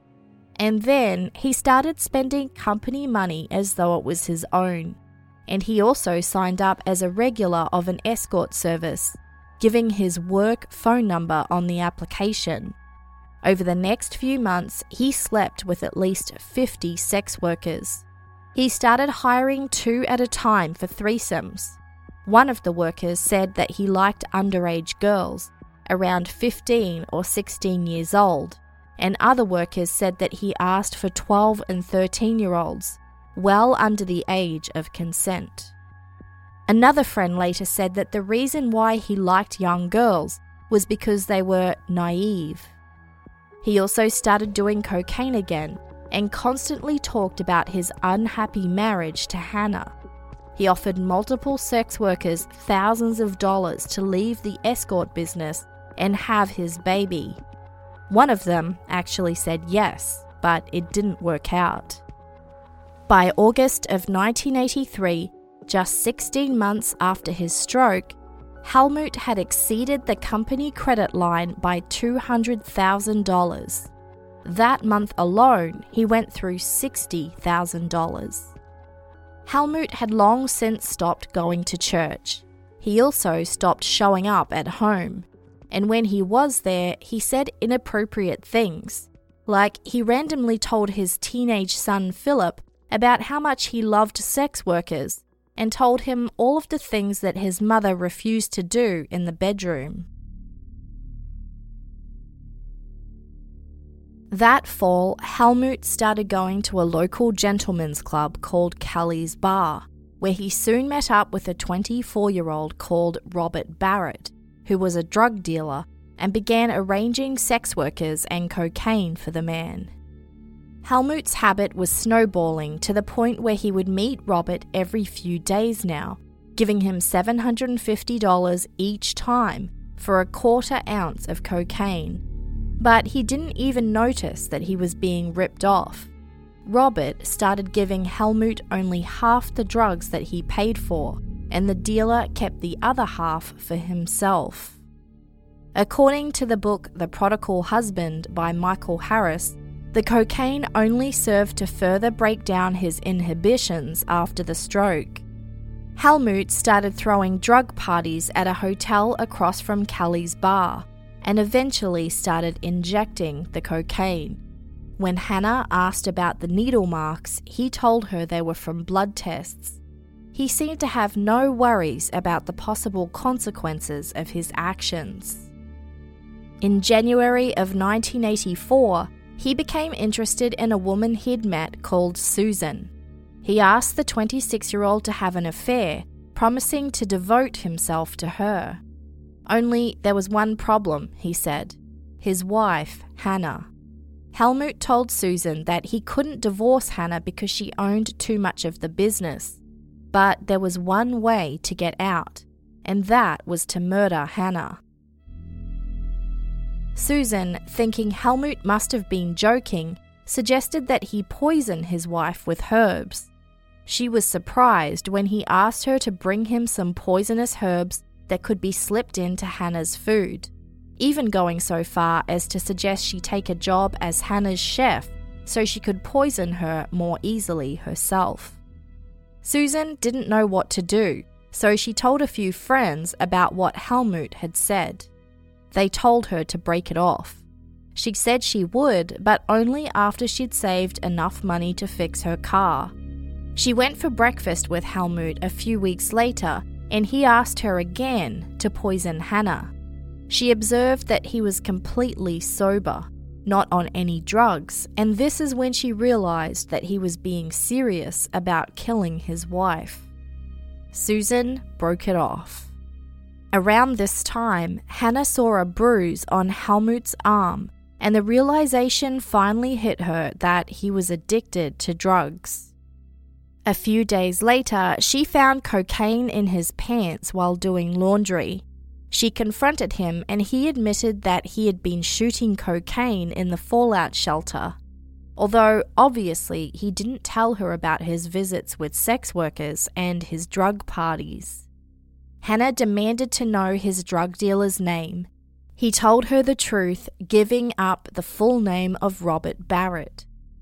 And then he started spending company money as though it was his own. And he also signed up as a regular of an escort service, giving his work phone number on the application. Over the next few months, he slept with at least fifty sex workers. He started hiring two at a time for threesomes. One of the workers said that he liked underage girls, around fifteen or sixteen years old, and other workers said that he asked for twelve and thirteen-year-olds, well under the age of consent. Another friend later said that the reason why he liked young girls was because they were naive. He also started doing cocaine again and constantly talked about his unhappy marriage to Hannah. He offered multiple sex workers thousands of dollars to leave the escort business and have his baby. One of them actually said yes, but it didn't work out. By August of nineteen eighty-three, just sixteen months after his stroke, Helmut had exceeded the company credit line by two hundred thousand dollars. That month alone, he went through sixty thousand dollars. Helmut had long since stopped going to church. He also stopped showing up at home. And when he was there, he said inappropriate things. Like he randomly told his teenage son Philip about how much he loved sex workers and told him all of the things that his mother refused to do in the bedroom. That fall, Helmut started going to a local gentleman's club called Kelly's Bar, where he soon met up with a twenty-four-year-old called Robert Barrett, who was a drug dealer, and began arranging sex workers and cocaine for the man. Helmut's habit was snowballing to the point where he would meet Robert every few days now, giving him seven hundred fifty dollars each time for a quarter ounce of cocaine. But he didn't even notice that he was being ripped off. Robert started giving Helmut only half the drugs that he paid for, and the dealer kept the other half for himself. According to the book The Prodigal Husband by Michael Harris, the cocaine only served to further break down his inhibitions after the stroke. Helmut started throwing drug parties at a hotel across from Kelly's bar, and eventually started injecting the cocaine. When Hannah asked about the needle marks, he told her they were from blood tests. He seemed to have no worries about the possible consequences of his actions. In January of nineteen eighty-four, he became interested in a woman he'd met called Susan. He asked the twenty-six-year-old to have an affair, promising to devote himself to her. Only there was one problem, he said. His wife, Hannah. Helmut told Susan that he couldn't divorce Hannah because she owned too much of the business. But there was one way to get out, and that was to murder Hannah. Susan, thinking Helmut must have been joking, suggested that he poison his wife with herbs. She was surprised when he asked her to bring him some poisonous herbs that could be slipped into Hannah's food, even going so far as to suggest she take a job as Hannah's chef so she could poison her more easily herself. Susan didn't know what to do, so she told a few friends about what Helmut had said. They told her to break it off. She said she would, but only after she'd saved enough money to fix her car. She went for breakfast with Helmut a few weeks later, and he asked her again to poison Hannah. She observed that he was completely sober, not on any drugs, and this is when she realized that he was being serious about killing his wife. Susan broke it off. Around this time, Hannah saw a bruise on Helmut's arm, and the realization finally hit her that he was addicted to drugs. A few days later, she found cocaine in his pants while doing laundry. She confronted him and he admitted that he had been shooting cocaine in the fallout shelter, although obviously he didn't tell her about his visits with sex workers and his drug parties. Hannah demanded to know his drug dealer's name. He told her the truth, giving up the full name of Robert Barrett.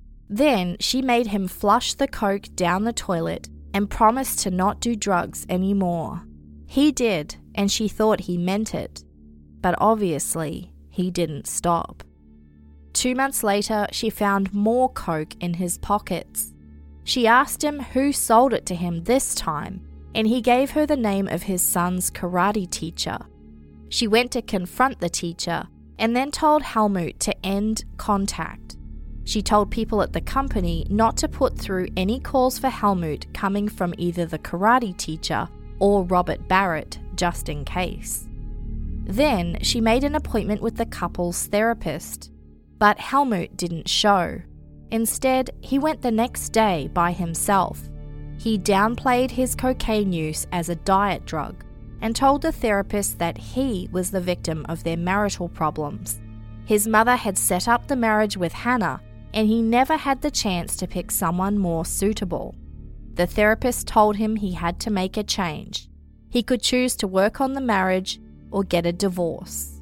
Then she made him flush the coke down the toilet and promised to not do drugs anymore. He did, and she thought he meant it. But obviously, he didn't stop. Two months later, she found more coke in his pockets. She asked him who sold it to him this time, and he gave her the name of his son's karate teacher. She went to confront the teacher and then told Helmut to end contact. She told people at the company not to put through any calls for Helmut coming from either the karate teacher or Robert Barrett, just in case. Then she made an appointment with the couple's therapist, but Helmut didn't show. Instead, he went the next day by himself. He downplayed his cocaine use as a diet drug and told the therapist that he was the victim of their marital problems. His mother had set up the marriage with Hannah, and he never had the chance to pick someone more suitable. The therapist told him he had to make a change. He could choose to work on the marriage or get a divorce.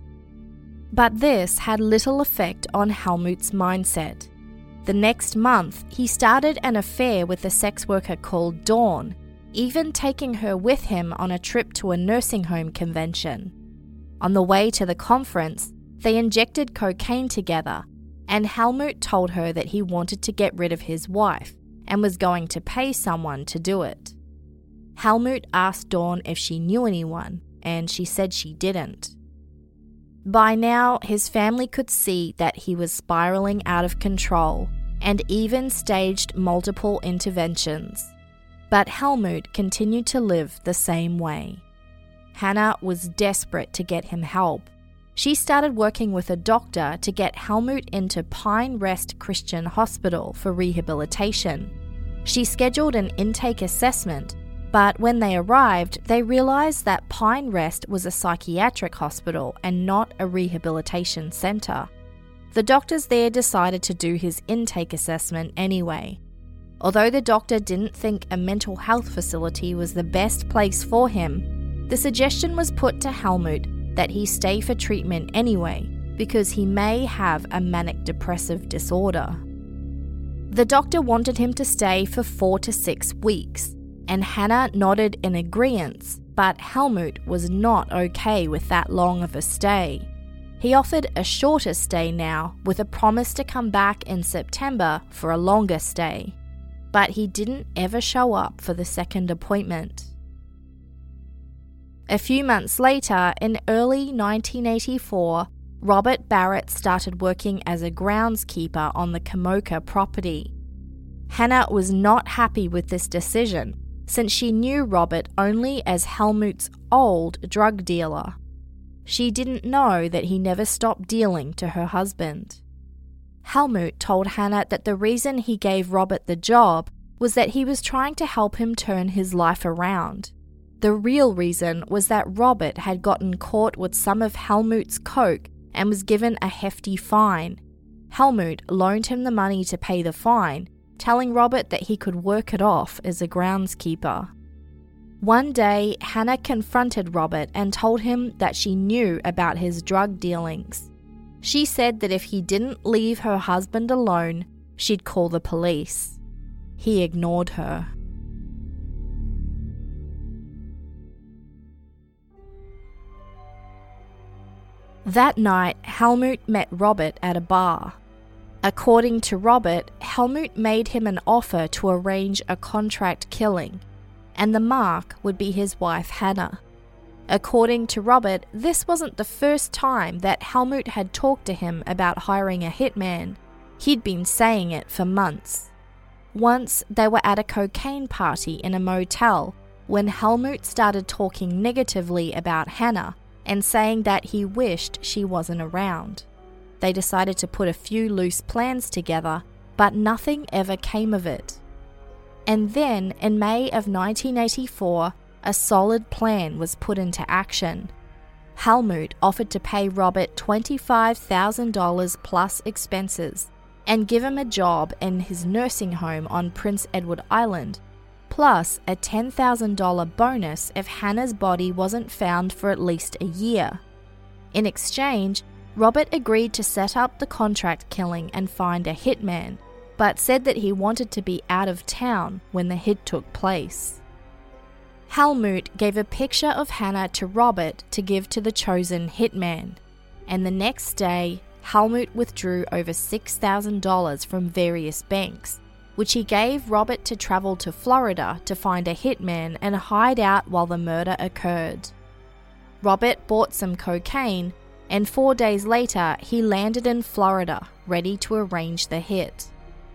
But this had little effect on Helmut's mindset. The next month, he started an affair with a sex worker called Dawn, even taking her with him on a trip to a nursing home convention. On the way to the conference, they injected cocaine together, and Helmut told her that he wanted to get rid of his wife and was going to pay someone to do it. Helmut asked Dawn if she knew anyone, and she said she didn't. By now, his family could see that he was spiraling out of control and even staged multiple interventions. But Helmut continued to live the same way. Hannah was desperate to get him help. She started working with a doctor to get Helmut into Pine Rest Christian Hospital for rehabilitation. She scheduled an intake assessment, but when they arrived, they realized that Pine Rest was a psychiatric hospital and not a rehabilitation center. The doctors there decided to do his intake assessment anyway. Although the doctor didn't think a mental health facility was the best place for him, the suggestion was put to Helmut that he stay for treatment anyway because he may have a manic depressive disorder. The doctor wanted him to stay for four to six weeks, and Hannah nodded in agreement, but Helmut was not okay with that long of a stay. He offered a shorter stay now, with a promise to come back in September for a longer stay. But he didn't ever show up for the second appointment. A few months later, in early nineteen eighty-four, Robert Barrett started working as a groundskeeper on the Komoka property. Hannah was not happy with this decision, since she knew Robert only as Helmut's old drug dealer. She didn't know that he never stopped dealing to her husband. Helmut told Hannah that the reason he gave Robert the job was that he was trying to help him turn his life around. The real reason was that Robert had gotten caught with some of Helmut's coke and was given a hefty fine. Helmut loaned him the money to pay the fine, telling Robert that he could work it off as a groundskeeper. One day, Hannah confronted Robert and told him that she knew about his drug dealings. She said that if he didn't leave her husband alone, she'd call the police. He ignored her. That night, Helmut met Robert at a bar. According to Robert, Helmut made him an offer to arrange a contract killing, and the mark would be his wife Hannah. According to Robert, this wasn't the first time that Helmut had talked to him about hiring a hitman. He'd been saying it for months. Once, they were at a cocaine party in a motel when Helmut started talking negatively about Hannah and saying that he wished she wasn't around. They decided to put a few loose plans together, but nothing ever came of it. And then, in May of nineteen eighty-four, a solid plan was put into action. Helmut offered to pay Robert twenty-five thousand dollars plus expenses and give him a job in his nursing home on Prince Edward Island, plus a ten thousand dollars bonus if Hannah's body wasn't found for at least a year. In exchange, Robert agreed to set up the contract killing and find a hitman, but said that he wanted to be out of town when the hit took place. Helmut gave a picture of Hannah to Robert to give to the chosen hitman, and the next day, Helmut withdrew over six thousand dollars from various banks, which he gave Robert to travel to Florida to find a hitman and hide out while the murder occurred. Robert bought some cocaine, and four days later, he landed in Florida, ready to arrange the hit.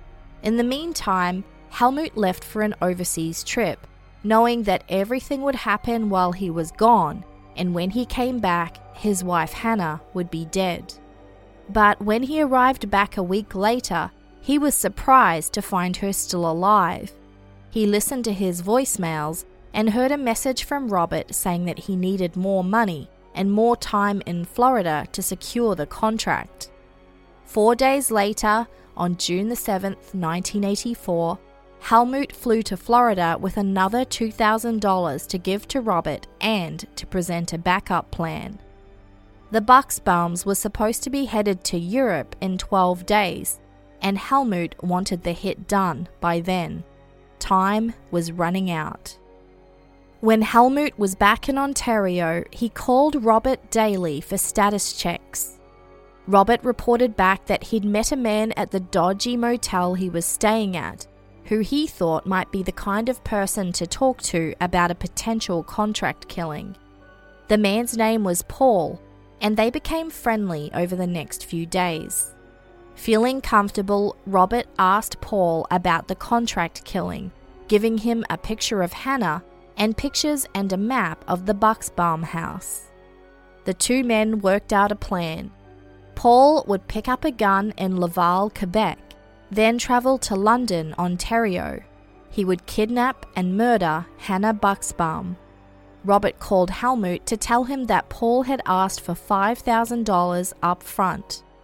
In the meantime, Helmut left for an overseas trip, knowing that everything would happen while he was gone, and when he came back, his wife Hannah would be dead. But when he arrived back a week later, he was surprised to find her still alive. He listened to his voicemails and heard a message from Robert saying that he needed more money and more time in Florida to secure the contract. Four days later, on June the seventh, nineteen eighty-four, Helmut flew to Florida with another two thousand dollars to give to Robert and to present a backup plan. The Buxbaums were supposed to be headed to Europe in twelve days, and Helmut wanted the hit done by then. Time was running out. When Helmut was back in Ontario, he called Robert daily for status checks. Robert reported back that he'd met a man at the dodgy motel he was staying at, who he thought might be the kind of person to talk to about a potential contract killing. The man's name was Paul, and they became friendly over the next few days. Feeling comfortable, Robert asked Paul about the contract killing, giving him a picture of Hannah and pictures and a map of the Buxbaum house. The two men worked out a plan. Paul would pick up a gun in Laval, Quebec, then travel to London, Ontario. He would kidnap and murder Hannah Buxbaum. Robert called Helmut to tell him that Paul had asked for five thousand dollars up front.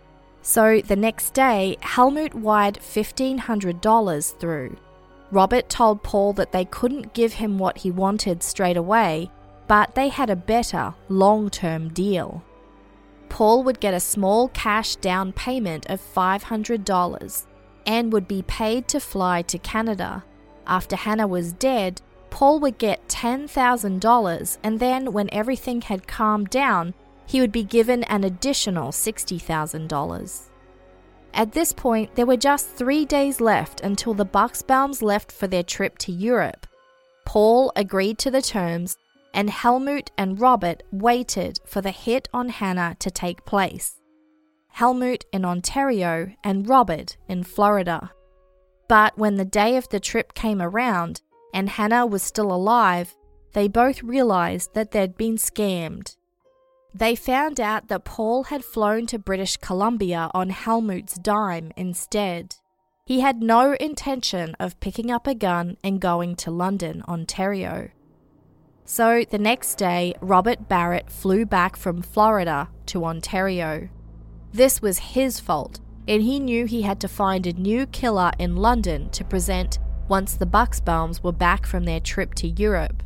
So the next day, Helmut wired fifteen hundred dollars through. Robert told Paul that they couldn't give him what he wanted straight away, but they had a better, long-term deal. Paul would get a small cash down payment of five hundred dollars and would be paid to fly to Canada. After Hannah was dead, Paul would get ten thousand dollars, and then when everything had calmed down, he would be given an additional sixty thousand dollars. At this point, there were just three days left until the Buxbaums left for their trip to Europe. Paul agreed to the terms, and Helmut and Robert waited for the hit on Hannah to take place. Helmut in Ontario and Robert in Florida. But when the day of the trip came around and Hannah was still alive, they both realized that they'd been scammed. They found out that Paul had flown to British Columbia on Helmut's dime instead. He had no intention of picking up a gun and going to London, Ontario. So the next day, Robert Barrett flew back from Florida to Ontario. This was his fault, and he knew he had to find a new killer in London to present once the Buxbaums were back from their trip to Europe.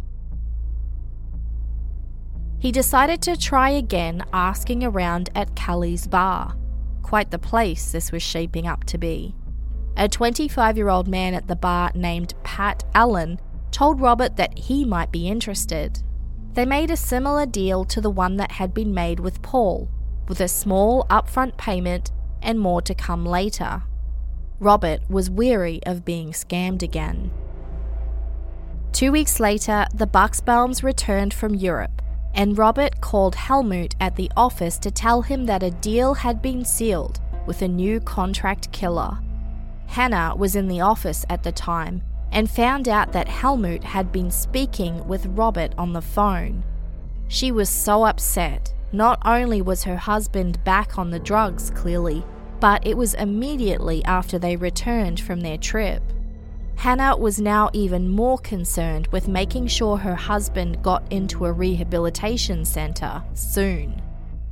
He decided to try again asking around at Kelly's bar. Quite the place this was shaping up to be. A twenty-five-year-old man at the bar named Pat Allen told Robert that he might be interested. They made a similar deal to the one that had been made with Paul, with a small upfront payment and more to come later. Robert was weary of being scammed again. Two weeks later, the Buxbaums returned from Europe, and Robert called Helmut at the office to tell him that a deal had been sealed with a new contract killer. Hannah was in the office at the time and found out that Helmut had been speaking with Robert on the phone. She was so upset. Not only was her husband back on the drugs, clearly, but it was immediately after they returned from their trip. Hannah was now even more concerned with making sure her husband got into a rehabilitation centre soon.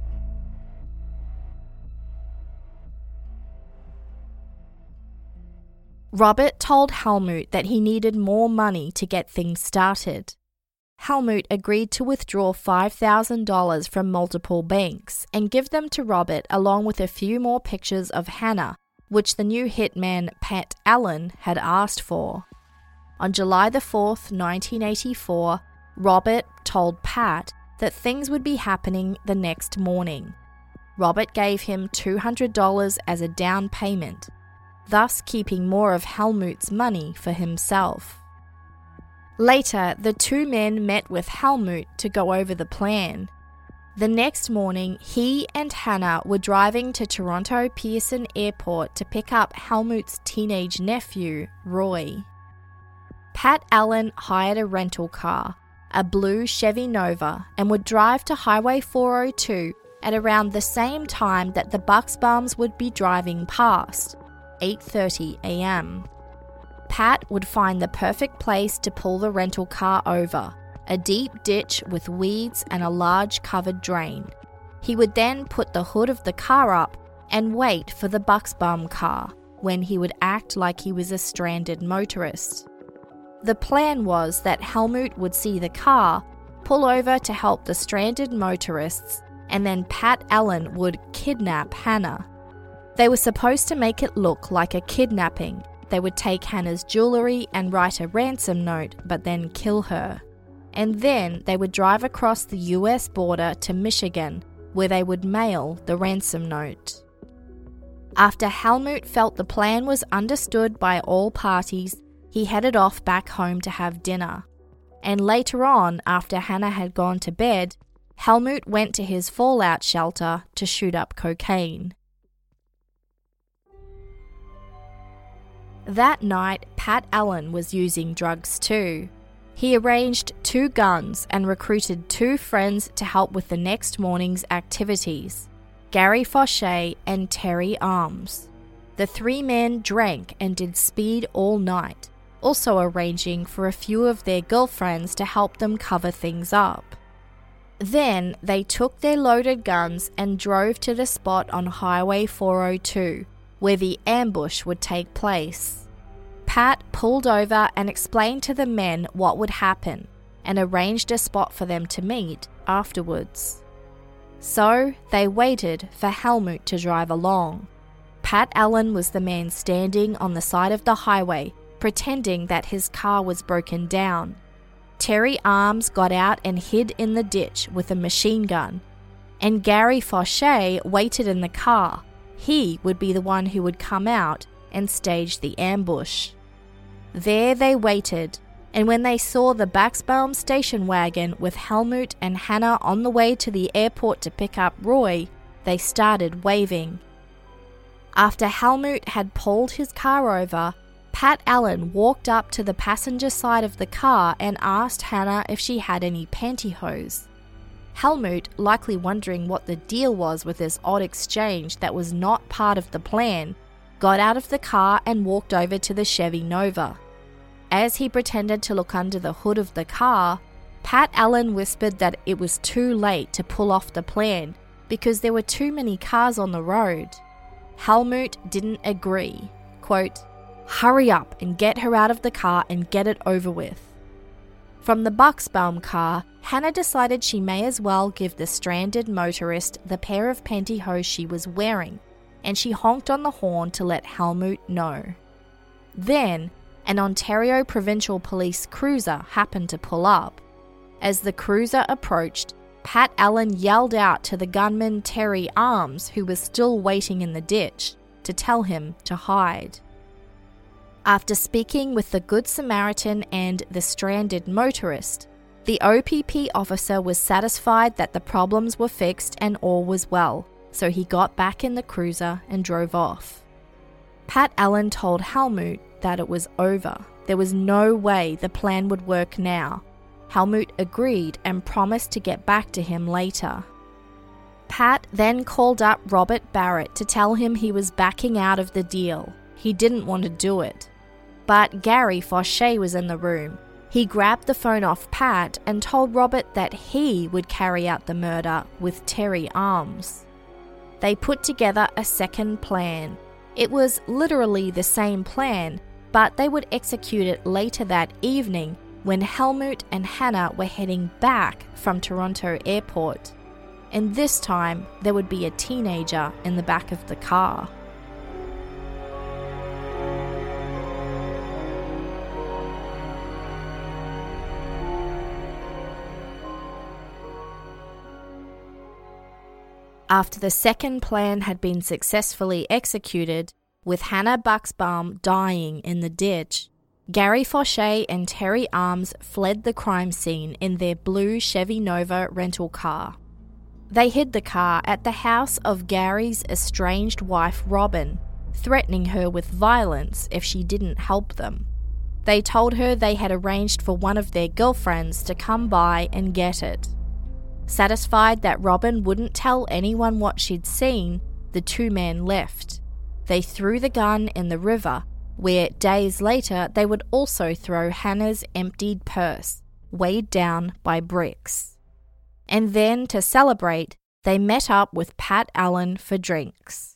Robert told Helmut that he needed more money to get things started. Helmut agreed to withdraw five thousand dollars from multiple banks and give them to Robert along with a few more pictures of Hannah, which the new hitman Pat Allen had asked for. On July the fourth, nineteen eighty-four, Robert told Pat that things would be happening the next morning. Robert gave him two hundred dollars as a down payment, thus keeping more of Helmut's money for himself. Later, the two men met with Helmut to go over the plan. The next morning, he and Hannah were driving to Toronto Pearson Airport to pick up Helmut's teenage nephew, Roy. Pat Allen hired a rental car, a blue Chevy Nova, and would drive to Highway four oh two at around the same time that the Buxbaums would be driving past, eight thirty a.m. Pat would find the perfect place to pull the rental car over, a deep ditch with weeds and a large covered drain. He would then put the hood of the car up and wait for the Buxbaum car, when he would act like he was a stranded motorist. The plan was that Helmut would see the car, pull over to help the stranded motorists, and then Pat Allen would kidnap Hannah. They were supposed to make it look like a kidnapping. They would take Hannah's jewellery and write a ransom note, but then kill her. And then they would drive across the U S border to Michigan, where they would mail the ransom note. After Helmut felt the plan was understood by all parties, he headed off back home to have dinner. And later on, after Hannah had gone to bed, Helmut went to his fallout shelter to shoot up cocaine. That night, Pat Allen was using drugs too. He arranged two guns and recruited two friends to help with the next morning's activities, Gary Fauché and Terry Arms. The three men drank and did speed all night, also arranging for a few of their girlfriends to help them cover things up. Then they took their loaded guns and drove to the spot on Highway four oh two, where the ambush would take place. Pat pulled over and explained to the men what would happen and arranged a spot for them to meet afterwards. So they waited for Helmut to drive along. Pat Allen was the man standing on the side of the highway, pretending that his car was broken down. Terry Arms got out and hid in the ditch with a machine gun, and Gary Fauché waited in the car. He would be the one who would come out and stage the ambush. There they waited, and when they saw the Buxbaum station wagon with Helmut and Hannah on the way to the airport to pick up Roy, they started waving. After Helmut had pulled his car over, Pat Allen walked up to the passenger side of the car and asked Hannah if she had any pantyhose. Helmut, likely wondering what the deal was with this odd exchange that was not part of the plan, got out of the car and walked over to the Chevy Nova. As he pretended to look under the hood of the car, Pat Allen whispered that it was too late to pull off the plan because there were too many cars on the road. Helmut didn't agree. Quote, "Hurry up and get her out of the car and get it over with." From the Buxbaum car, Hannah decided she may as well give the stranded motorist the pair of pantyhose she was wearing, and she honked on the horn to let Helmut know. Then, an Ontario Provincial Police cruiser happened to pull up. As the cruiser approached, Pat Allen yelled out to the gunman Terry Arms, who was still waiting in the ditch, to tell him to hide. After speaking with the Good Samaritan and the stranded motorist, the O P P officer was satisfied that the problems were fixed and all was well, so he got back in the cruiser and drove off. Pat Allen told Helmut that it was over. There was no way the plan would work now. Helmut agreed and promised to get back to him later. Pat then called up Robert Barrett to tell him he was backing out of the deal. He didn't want to do it. But Gary Fauché was in the room. He grabbed the phone off Pat and told Robert that he would carry out the murder with Terry Arms. They put together a second plan. It was literally the same plan, but they would execute it later that evening when Helmut and Hannah were heading back from Toronto Airport. And this time, there would be a teenager in the back of the car. After the second plan had been successfully executed, with Hannah Buxbaum dying in the ditch, Gary Fauché and Terry Arms fled the crime scene in their blue Chevy Nova rental car. They hid the car at the house of Gary's estranged wife Robin, threatening her with violence if she didn't help them. They told her they had arranged for one of their girlfriends to come by and get it. Satisfied that Robin wouldn't tell anyone what she'd seen, the two men left. They threw the gun in the river, where days later they would also throw Hannah's emptied purse, weighed down by bricks. And then, to celebrate, they met up with Pat Allen for drinks.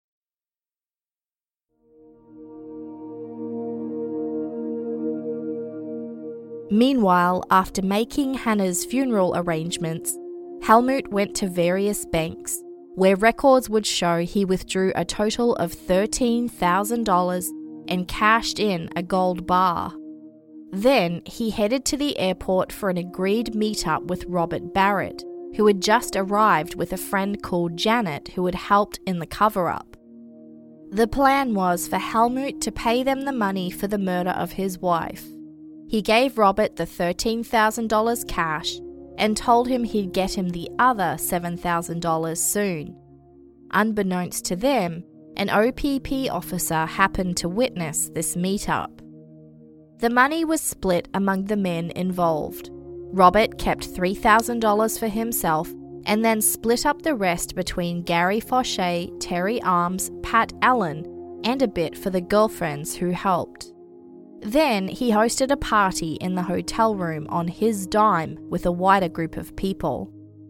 Meanwhile, after making Hannah's funeral arrangements, Helmut went to various banks, where records would show he withdrew a total of thirteen thousand dollars and cashed in a gold bar. Then he headed to the airport for an agreed meet-up with Robert Barrett, who had just arrived with a friend called Janet who had helped in the cover-up. The plan was for Helmut to pay them the money for the murder of his wife. He gave Robert the thirteen thousand dollars cash and told him he'd get him the other seven thousand dollars soon. Unbeknownst to them, an O P P officer happened to witness this meetup. The money was split among the men involved. Robert kept three thousand dollars for himself and then split up the rest between Gary Fauché, Terry Arms, Pat Allen, and a bit for the girlfriends who helped. Then he hosted a party in the hotel room on his dime with a wider group of people.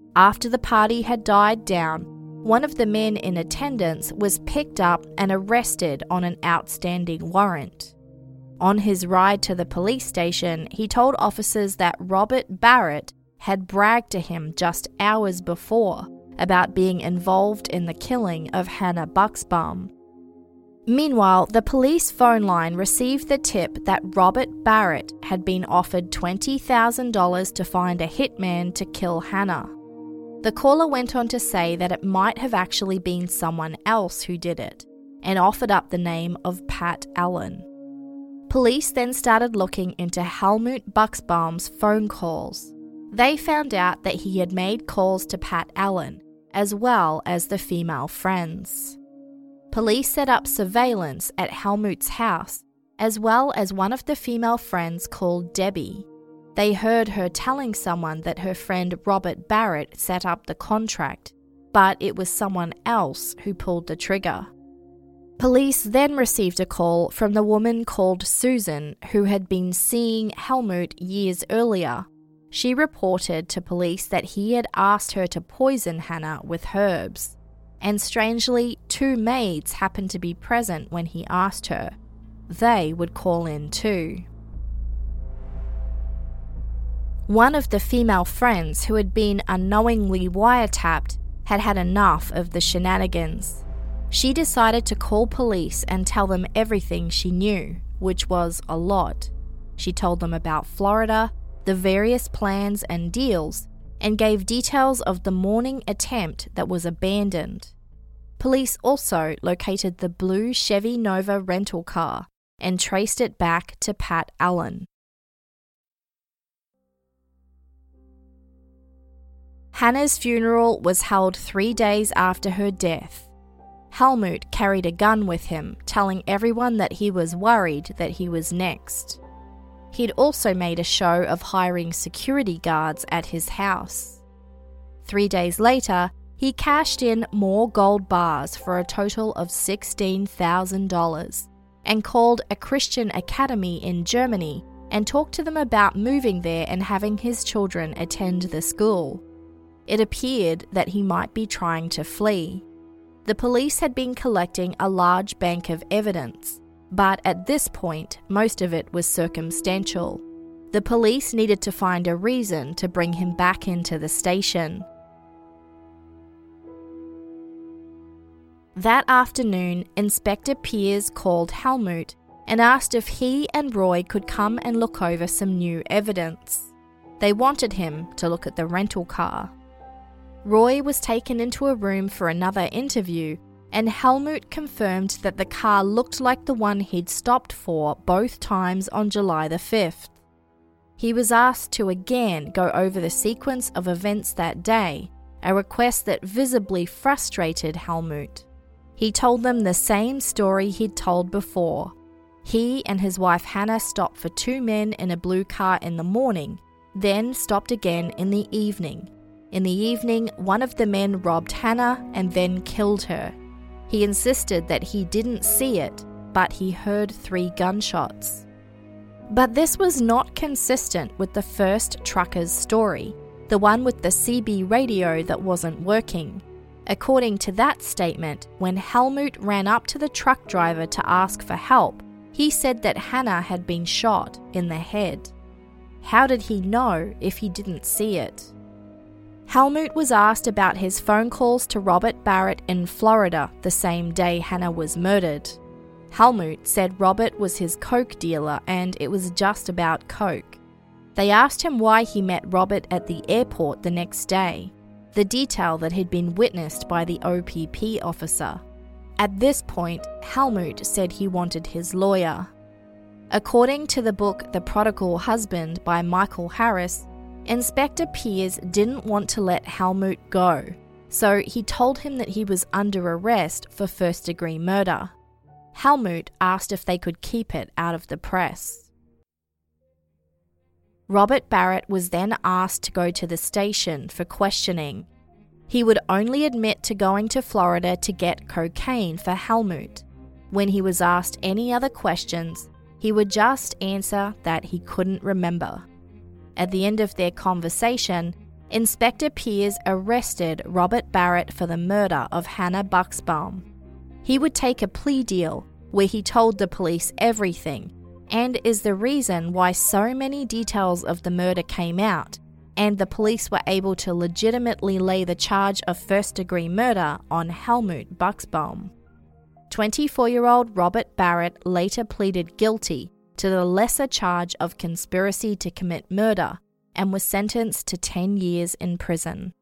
After the party had died down, one of the men in attendance was picked up and arrested on an outstanding warrant. On his ride to the police station, he told officers that Robert Barrett had bragged to him just hours before about being involved in the killing of Hannah Buxbaum. Meanwhile, the police phone line received the tip that Robert Barrett had been offered twenty thousand dollars to find a hitman to kill Hannah. The caller went on to say that it might have actually been someone else who did it, and offered up the name of Pat Allen. Police then started looking into Helmut Buxbaum's phone calls. They found out that he had made calls to Pat Allen, as well as the female friends. Police set up surveillance at Helmut's house, as well as one of the female friends called Debbie. They heard her telling someone that her friend Robert Barrett set up the contract, but it was someone else who pulled the trigger. Police then received a call from the woman called Susan, who had been seeing Helmut years earlier. She reported to police that he had asked her to poison Hannah with herbs. And strangely, two maids happened to be present when he asked her. They would call in too. One of the female friends who had been unknowingly wiretapped had had enough of the shenanigans. She decided to call police and tell them everything she knew, which was a lot. She told them about Florida, the various plans and deals, and gave details of the morning attempt that was abandoned. Police also located the blue Chevy Nova rental car and traced it back to Pat Allen. Hannah's funeral was held three days after her death. Helmut carried a gun with him, telling everyone that he was worried that he was next. He'd also made a show of hiring security guards at his house. Three days later, he cashed in more gold bars for a total of sixteen thousand dollars and called a Christian academy in Germany and talked to them about moving there and having his children attend the school. It appeared that he might be trying to flee. The police had been collecting a large bank of evidence, but at this point, most of it was circumstantial. The police needed to find a reason to bring him back into the station. That afternoon, Inspector Piers called Helmut and asked if he and Roy could come and look over some new evidence. They wanted him to look at the rental car. Roy was taken into a room for another interview, and Helmut confirmed that the car looked like the one he'd stopped for both times on July the fifth. He was asked to again go over the sequence of events that day, a request that visibly frustrated Helmut. He told them the same story he'd told before. He and his wife Hannah stopped for two men in a blue car in the morning, then stopped again in the evening. In the evening, one of the men robbed Hannah and then killed her. He insisted that he didn't see it, but he heard three gunshots. But this was not consistent with the first trucker's story, the one with the C B radio that wasn't working. According to that statement, when Helmut ran up to the truck driver to ask for help, he said that Hannah had been shot in the head. How did he know if he didn't see it? Helmut was asked about his phone calls to Robert Barrett in Florida the same day Hannah was murdered. Helmut said Robert was his coke dealer and it was just about coke. They asked him why he met Robert at the airport the next day, the detail that had been witnessed by the O P P officer. At this point, Helmut said he wanted his lawyer. According to the book The Prodigal Husband by Michael Harris, Inspector Piers didn't want to let Helmut go, so he told him that he was under arrest for first-degree murder. Helmut asked if they could keep it out of the press. Robert Barrett was then asked to go to the station for questioning. He would only admit to going to Florida to get cocaine for Helmut. When he was asked any other questions, he would just answer that he couldn't remember. At the end of their conversation, Inspector Peers arrested Robert Barrett for the murder of Hannah Buxbaum. He would take a plea deal where he told the police everything, and is the reason why so many details of the murder came out, and the police were able to legitimately lay the charge of first-degree murder on Helmut Buxbaum. twenty-four-year-old Robert Barrett later pleaded guilty to the lesser charge of conspiracy to commit murder and was sentenced to ten years in prison.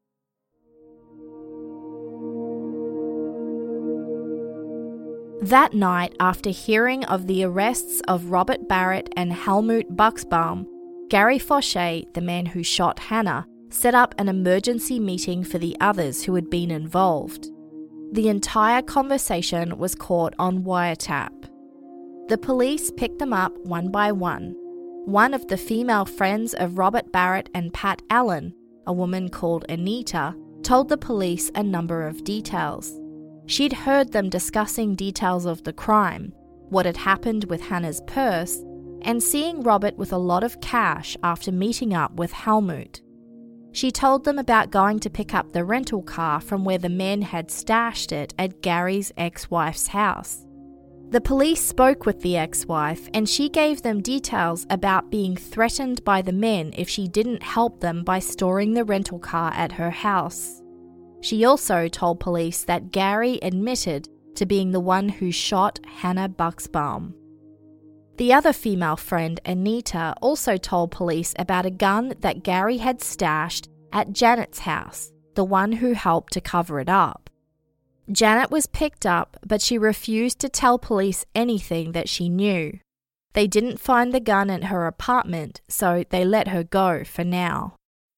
That night, after hearing of the arrests of Robert Barrett and Helmut Buxbaum, Gary Fauché, the man who shot Hannah, set up an emergency meeting for the others who had been involved. The entire conversation was caught on wiretap. The police picked them up one by one. One of the female friends of Robert Barrett and Pat Allen, a woman called Anita, told the police a number of details. She'd heard them discussing details of the crime, what had happened with Hannah's purse, and seeing Robert with a lot of cash after meeting up with Helmut. She told them about going to pick up the rental car from where the men had stashed it at Gary's ex-wife's house. The police spoke with the ex-wife, and she gave them details about being threatened by the men if she didn't help them by storing the rental car at her house. She also told police that Gary admitted to being the one who shot Hannah Buxbaum. The other female friend, Anita, also told police about a gun that Gary had stashed at Janet's house, the one who helped to cover it up. Janet was picked up, but she refused to tell police anything that she knew. They didn't find the gun at her apartment, so they let her go for now.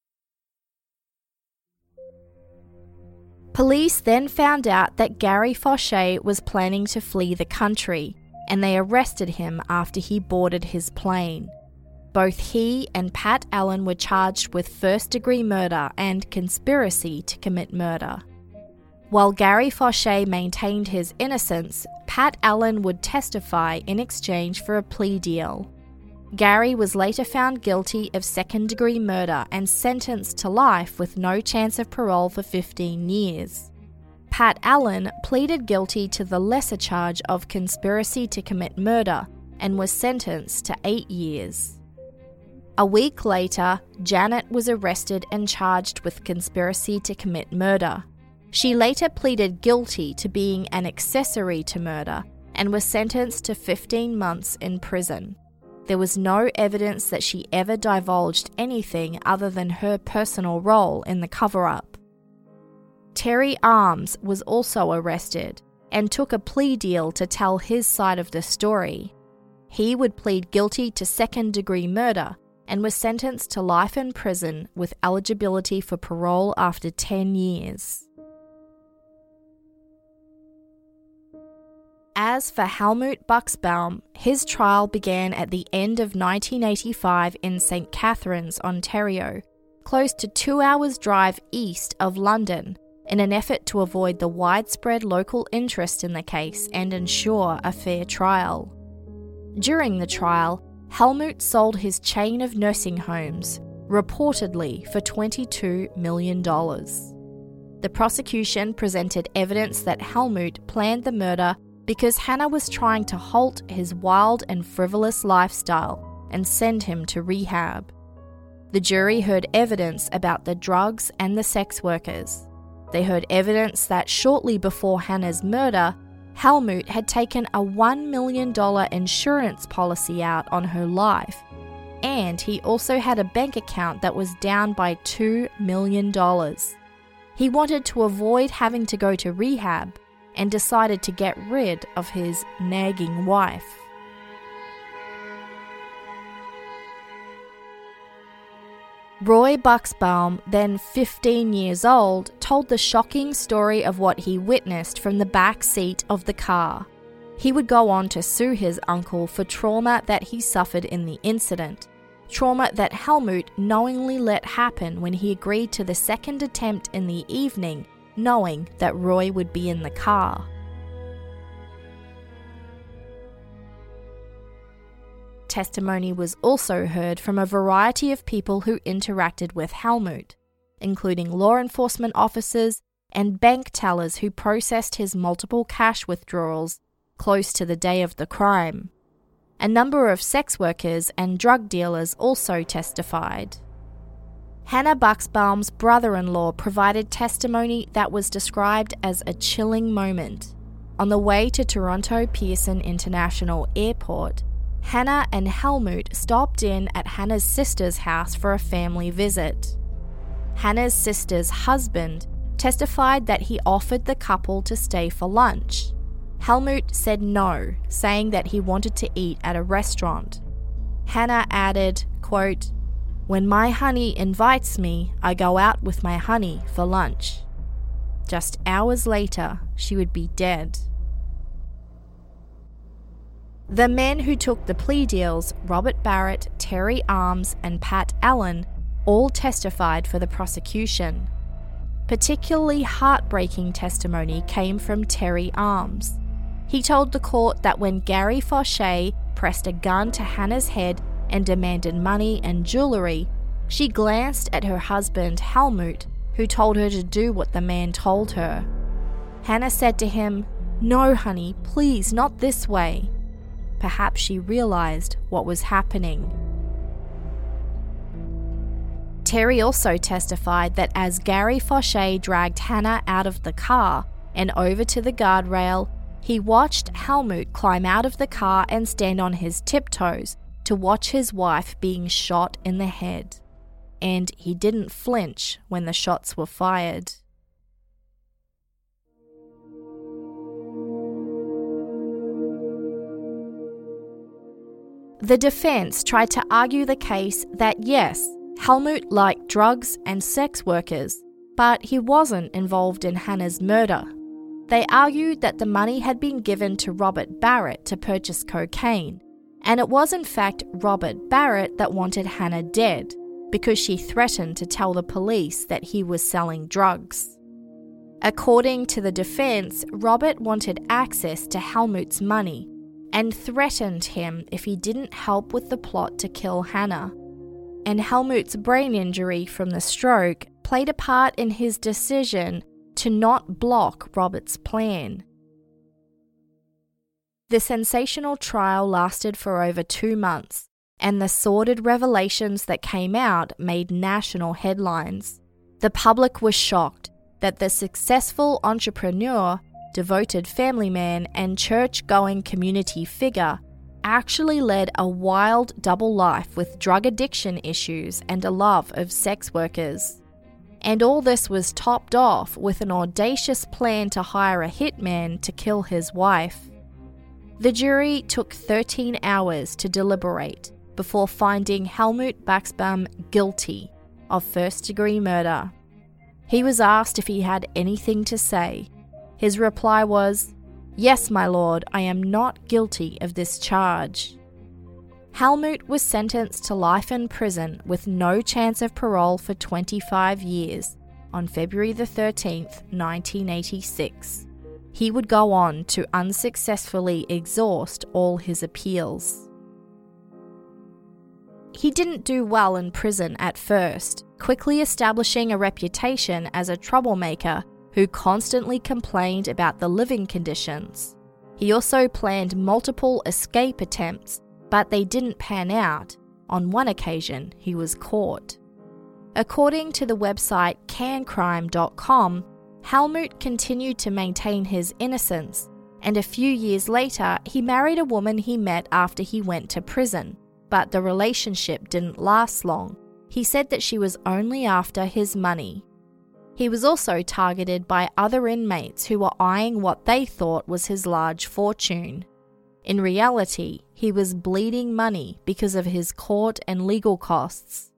Police then found out that Gary Fauché was planning to flee the country, and they arrested him after he boarded his plane. Both he and Pat Allen were charged with first-degree murder and conspiracy to commit murder. While Gary Fauché maintained his innocence, Pat Allen would testify in exchange for a plea deal. Gary was later found guilty of second-degree murder and sentenced to life with no chance of parole for fifteen years. Pat Allen pleaded guilty to the lesser charge of conspiracy to commit murder and was sentenced to eight years. A week later, Janet was arrested and charged with conspiracy to commit murder. She later pleaded guilty to being an accessory to murder and was sentenced to fifteen months in prison. There was no evidence that she ever divulged anything other than her personal role in the cover-up. Terry Arms was also arrested and took a plea deal to tell his side of the story. He would plead guilty to second-degree murder and was sentenced to life in prison with eligibility for parole after ten years. As for Helmut Buxbaum, his trial began at the end of nineteen eighty-five in Saint Catharines, Ontario, close to two hours' drive east of London, in an effort to avoid the widespread local interest in the case and ensure a fair trial. During the trial, Helmut sold his chain of nursing homes, reportedly for twenty-two million dollars. The prosecution presented evidence that Helmut planned the murder because Hannah was trying to halt his wild and frivolous lifestyle and send him to rehab. The jury heard evidence about the drugs and the sex workers. They heard evidence that shortly before Hannah's murder, Helmut had taken a one million dollars insurance policy out on her life, and he also had a bank account that was down by two million dollars. He wanted to avoid having to go to rehab and decided to get rid of his nagging wife. Roy Buxbaum, then fifteen years old, told the shocking story of what he witnessed from the back seat of the car. He would go on to sue his uncle for trauma that he suffered in the incident, trauma that Helmut knowingly let happen when he agreed to the second attempt in the evening, knowing that Roy would be in the car. Testimony was also heard from a variety of people who interacted with Helmut. including law enforcement officers and bank tellers who processed his multiple cash withdrawals close to the day of the crime. A number of sex workers and drug dealers also testified. Hannah Buxbaum's brother-in-law provided testimony that was described as a chilling moment. On the way to Toronto Pearson International Airport, Hannah and Helmut stopped in at Hannah's sister's house for a family visit. Hannah's sister's husband testified that he offered the couple to stay for lunch. Helmut said no, saying that he wanted to eat at a restaurant. Hannah added, quote, "When my honey invites me, I go out with my honey for lunch." Just hours later, she would be dead. The men who took the plea deals, Robert Barrett, Terry Arms, and Pat Allen, all testified for the prosecution. Particularly heartbreaking testimony came from Terry Arms. He told the court that when Gary Fauché pressed a gun to Hannah's head and demanded money and jewellery, she glanced at her husband Helmut, who told her to do what the man told her. Hannah said to him, "No, honey, please, not this way." Perhaps she realised what was happening. Terry also testified that as Gary Fauché dragged Hannah out of the car and over to the guardrail, he watched Helmut climb out of the car and stand on his tiptoes to watch his wife being shot in the head. And he didn't flinch when the shots were fired. The defense tried to argue the case that yes, Helmut liked drugs and sex workers, but he wasn't involved in Hannah's murder. They argued that the money had been given to Robert Barrett to purchase cocaine, and it was in fact Robert Barrett that wanted Hannah dead because she threatened to tell the police that he was selling drugs. According to the defense, Robert wanted access to Helmut's money and threatened him if he didn't help with the plot to kill Hannah. And Helmut's brain injury from the stroke played a part in his decision to not block Robert's plan. The sensational trial lasted for over two months, and the sordid revelations that came out made national headlines. The public was shocked that the successful entrepreneur, devoted family man, and church-going community figure actually led a wild double life with drug addiction issues and a love of sex workers. And all this was topped off with an audacious plan to hire a hitman to kill his wife. The jury took thirteen hours to deliberate before finding Helmut Buxbaum guilty of first-degree murder. He was asked if he had anything to say. His reply was, "Yes, my lord, I am not guilty of this charge." Helmut was sentenced to life in prison with no chance of parole for twenty-five years on February the thirteenth, nineteen eighty-six. He would go on to unsuccessfully exhaust all his appeals. He didn't do well in prison at first, quickly establishing a reputation as a troublemaker who constantly complained about the living conditions. He also planned multiple escape attempts, but they didn't pan out. On one occasion, he was caught. According to the website can crime dot com, Helmut continued to maintain his innocence, and a few years later, he married a woman he met after he went to prison, but the relationship didn't last long. He said that she was only after his money. He was also targeted by other inmates who were eyeing what they thought was his large fortune. In reality, he was bleeding money because of his court and legal costs.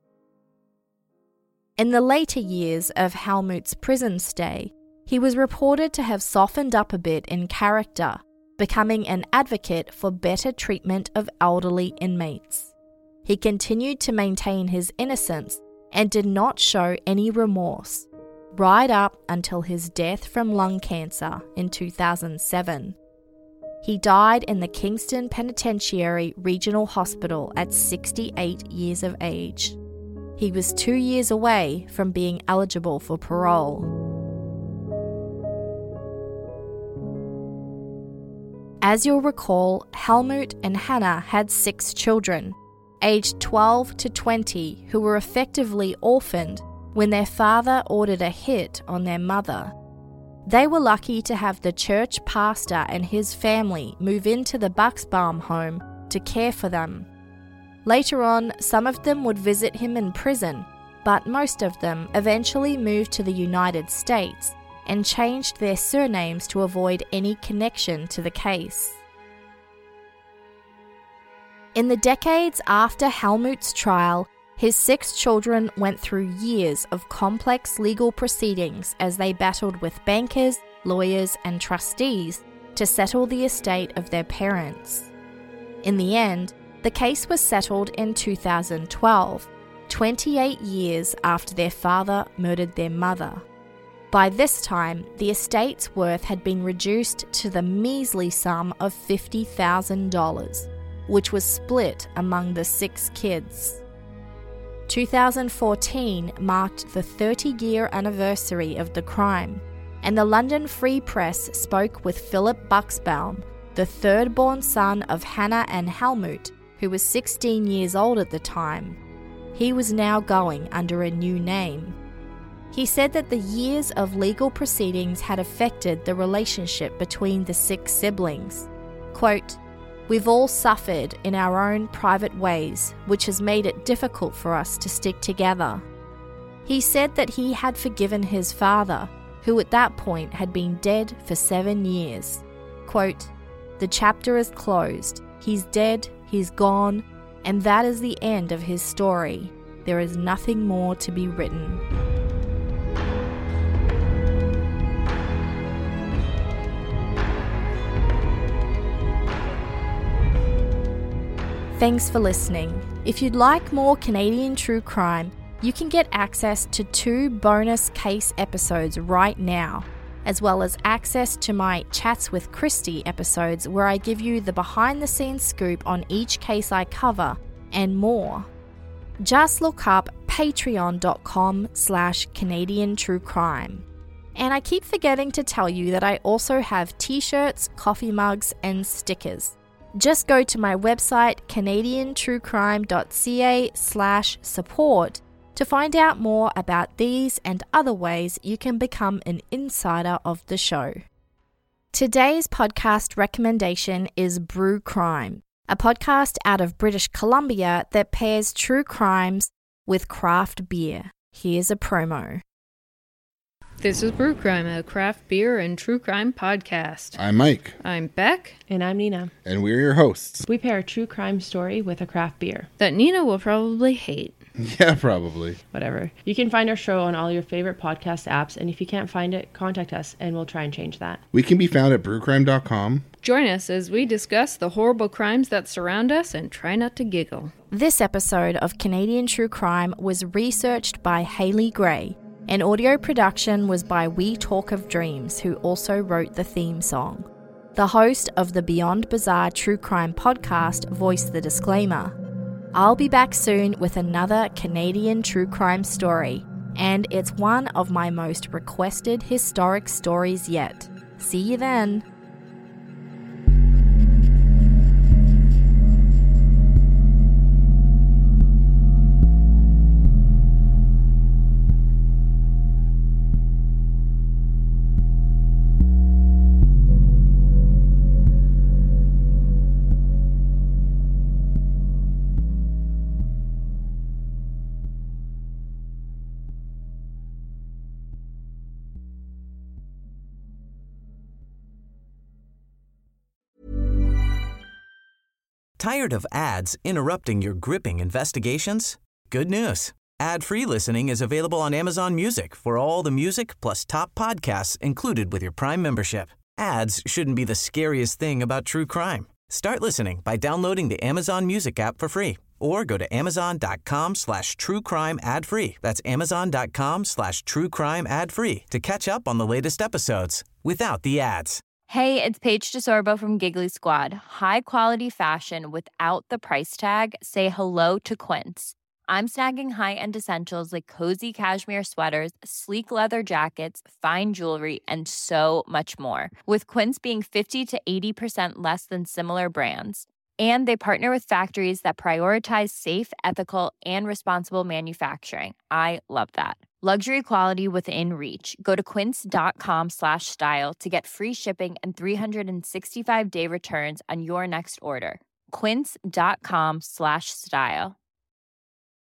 In the later years of Helmut's prison stay, he was reported to have softened up a bit in character, becoming an advocate for better treatment of elderly inmates. He continued to maintain his innocence and did not show any remorse, right up until his death from lung cancer in two thousand seven. He died in the Kingston Penitentiary Regional Hospital at sixty-eight years of age. he was two years away from being eligible for parole. As you'll recall, Helmut and Hannah had six children, aged twelve to twenty, who were effectively orphaned when their father ordered a hit on their mother. They were lucky to have the church pastor and his family move into the Buxbaum home to care for them. Later on, some of them would visit him in prison, but most of them eventually moved to the United States and changed their surnames to avoid any connection to the case. In the decades after Helmut's trial, his six children went through years of complex legal proceedings as they battled with bankers, lawyers, and trustees to settle the estate of their parents. In the end, the case was settled in two thousand twelve, twenty-eight years after their father murdered their mother. By this time, the estate's worth had been reduced to the measly sum of fifty thousand dollars, which was split among the six kids. two thousand fourteen marked the thirty-year anniversary of the crime, and the London Free Press spoke with Philip Buxbaum, the third-born son of Hannah and Helmut, who was sixteen years old at the time. He was now going under a new name. He said that the years of legal proceedings had affected the relationship between the six siblings. Quote, "We've all suffered in our own private ways, which has made it difficult for us to stick together." He said that he had forgiven his father, who at that point had been dead for seven years. Quote, "The chapter is closed. He's dead, he's gone, and that is the end of his story. There is nothing more to be written." Thanks for listening. If you'd like more Canadian true crime, you can get access to two bonus case episodes right now, as well as access to my Chats with Christy episodes where I give you the behind-the-scenes scoop on each case I cover, and more. Just look up patreon.com slash Canadian True Crime. And I keep forgetting to tell you that I also have t-shirts, coffee mugs, and stickers. Just go to my website, canadiantruecrime.ca slash support to find out more about these and other ways you can become an insider of the show. Today's podcast recommendation is Brew Crime, a podcast out of British Columbia that pairs true crimes with craft beer. Here's a promo. This is Brew Crime, a craft beer and true crime podcast. I'm Mike. I'm Beck. And I'm Nina. And we're your hosts. We pair a true crime story with a craft beer. That Nina will probably hate. Yeah, probably. Whatever. You can find our show on all your favorite podcast apps, and if you can't find it, contact us and we'll try and change that. We can be found at brew crime dot com. Join us as we discuss the horrible crimes that surround us and try not to giggle. This episode of Canadian True Crime was researched by Haley Gray, and audio production was by We Talk of Dreams, who also wrote the theme song. The host of the Beyond Bizarre True Crime podcast voiced the disclaimer. I'll be back soon with another Canadian true crime story, and it's one of my most requested historic stories yet. See you then. Tired of ads interrupting your gripping investigations? Good news. Ad-free listening is available on Amazon Music for all the music plus top podcasts included with your Prime membership. Ads shouldn't be the scariest thing about true crime. Start listening by downloading the Amazon Music app for free or go to amazon.com slash true crime ad free. That's amazon.com slash true crime ad free to catch up on the latest episodes without the ads. Hey, it's Paige DeSorbo from Giggly Squad. High quality fashion without the price tag. Say hello to Quince. I'm snagging high-end essentials like cozy cashmere sweaters, sleek leather jackets, fine jewelry, and so much more. With Quince being fifty to eighty percent less than similar brands. And they partner with factories that prioritize safe, ethical, and responsible manufacturing. I love that. Luxury quality within reach. Go to quince.com slash style to get free shipping and three sixty-five day returns on your next order. Quince.com slash style.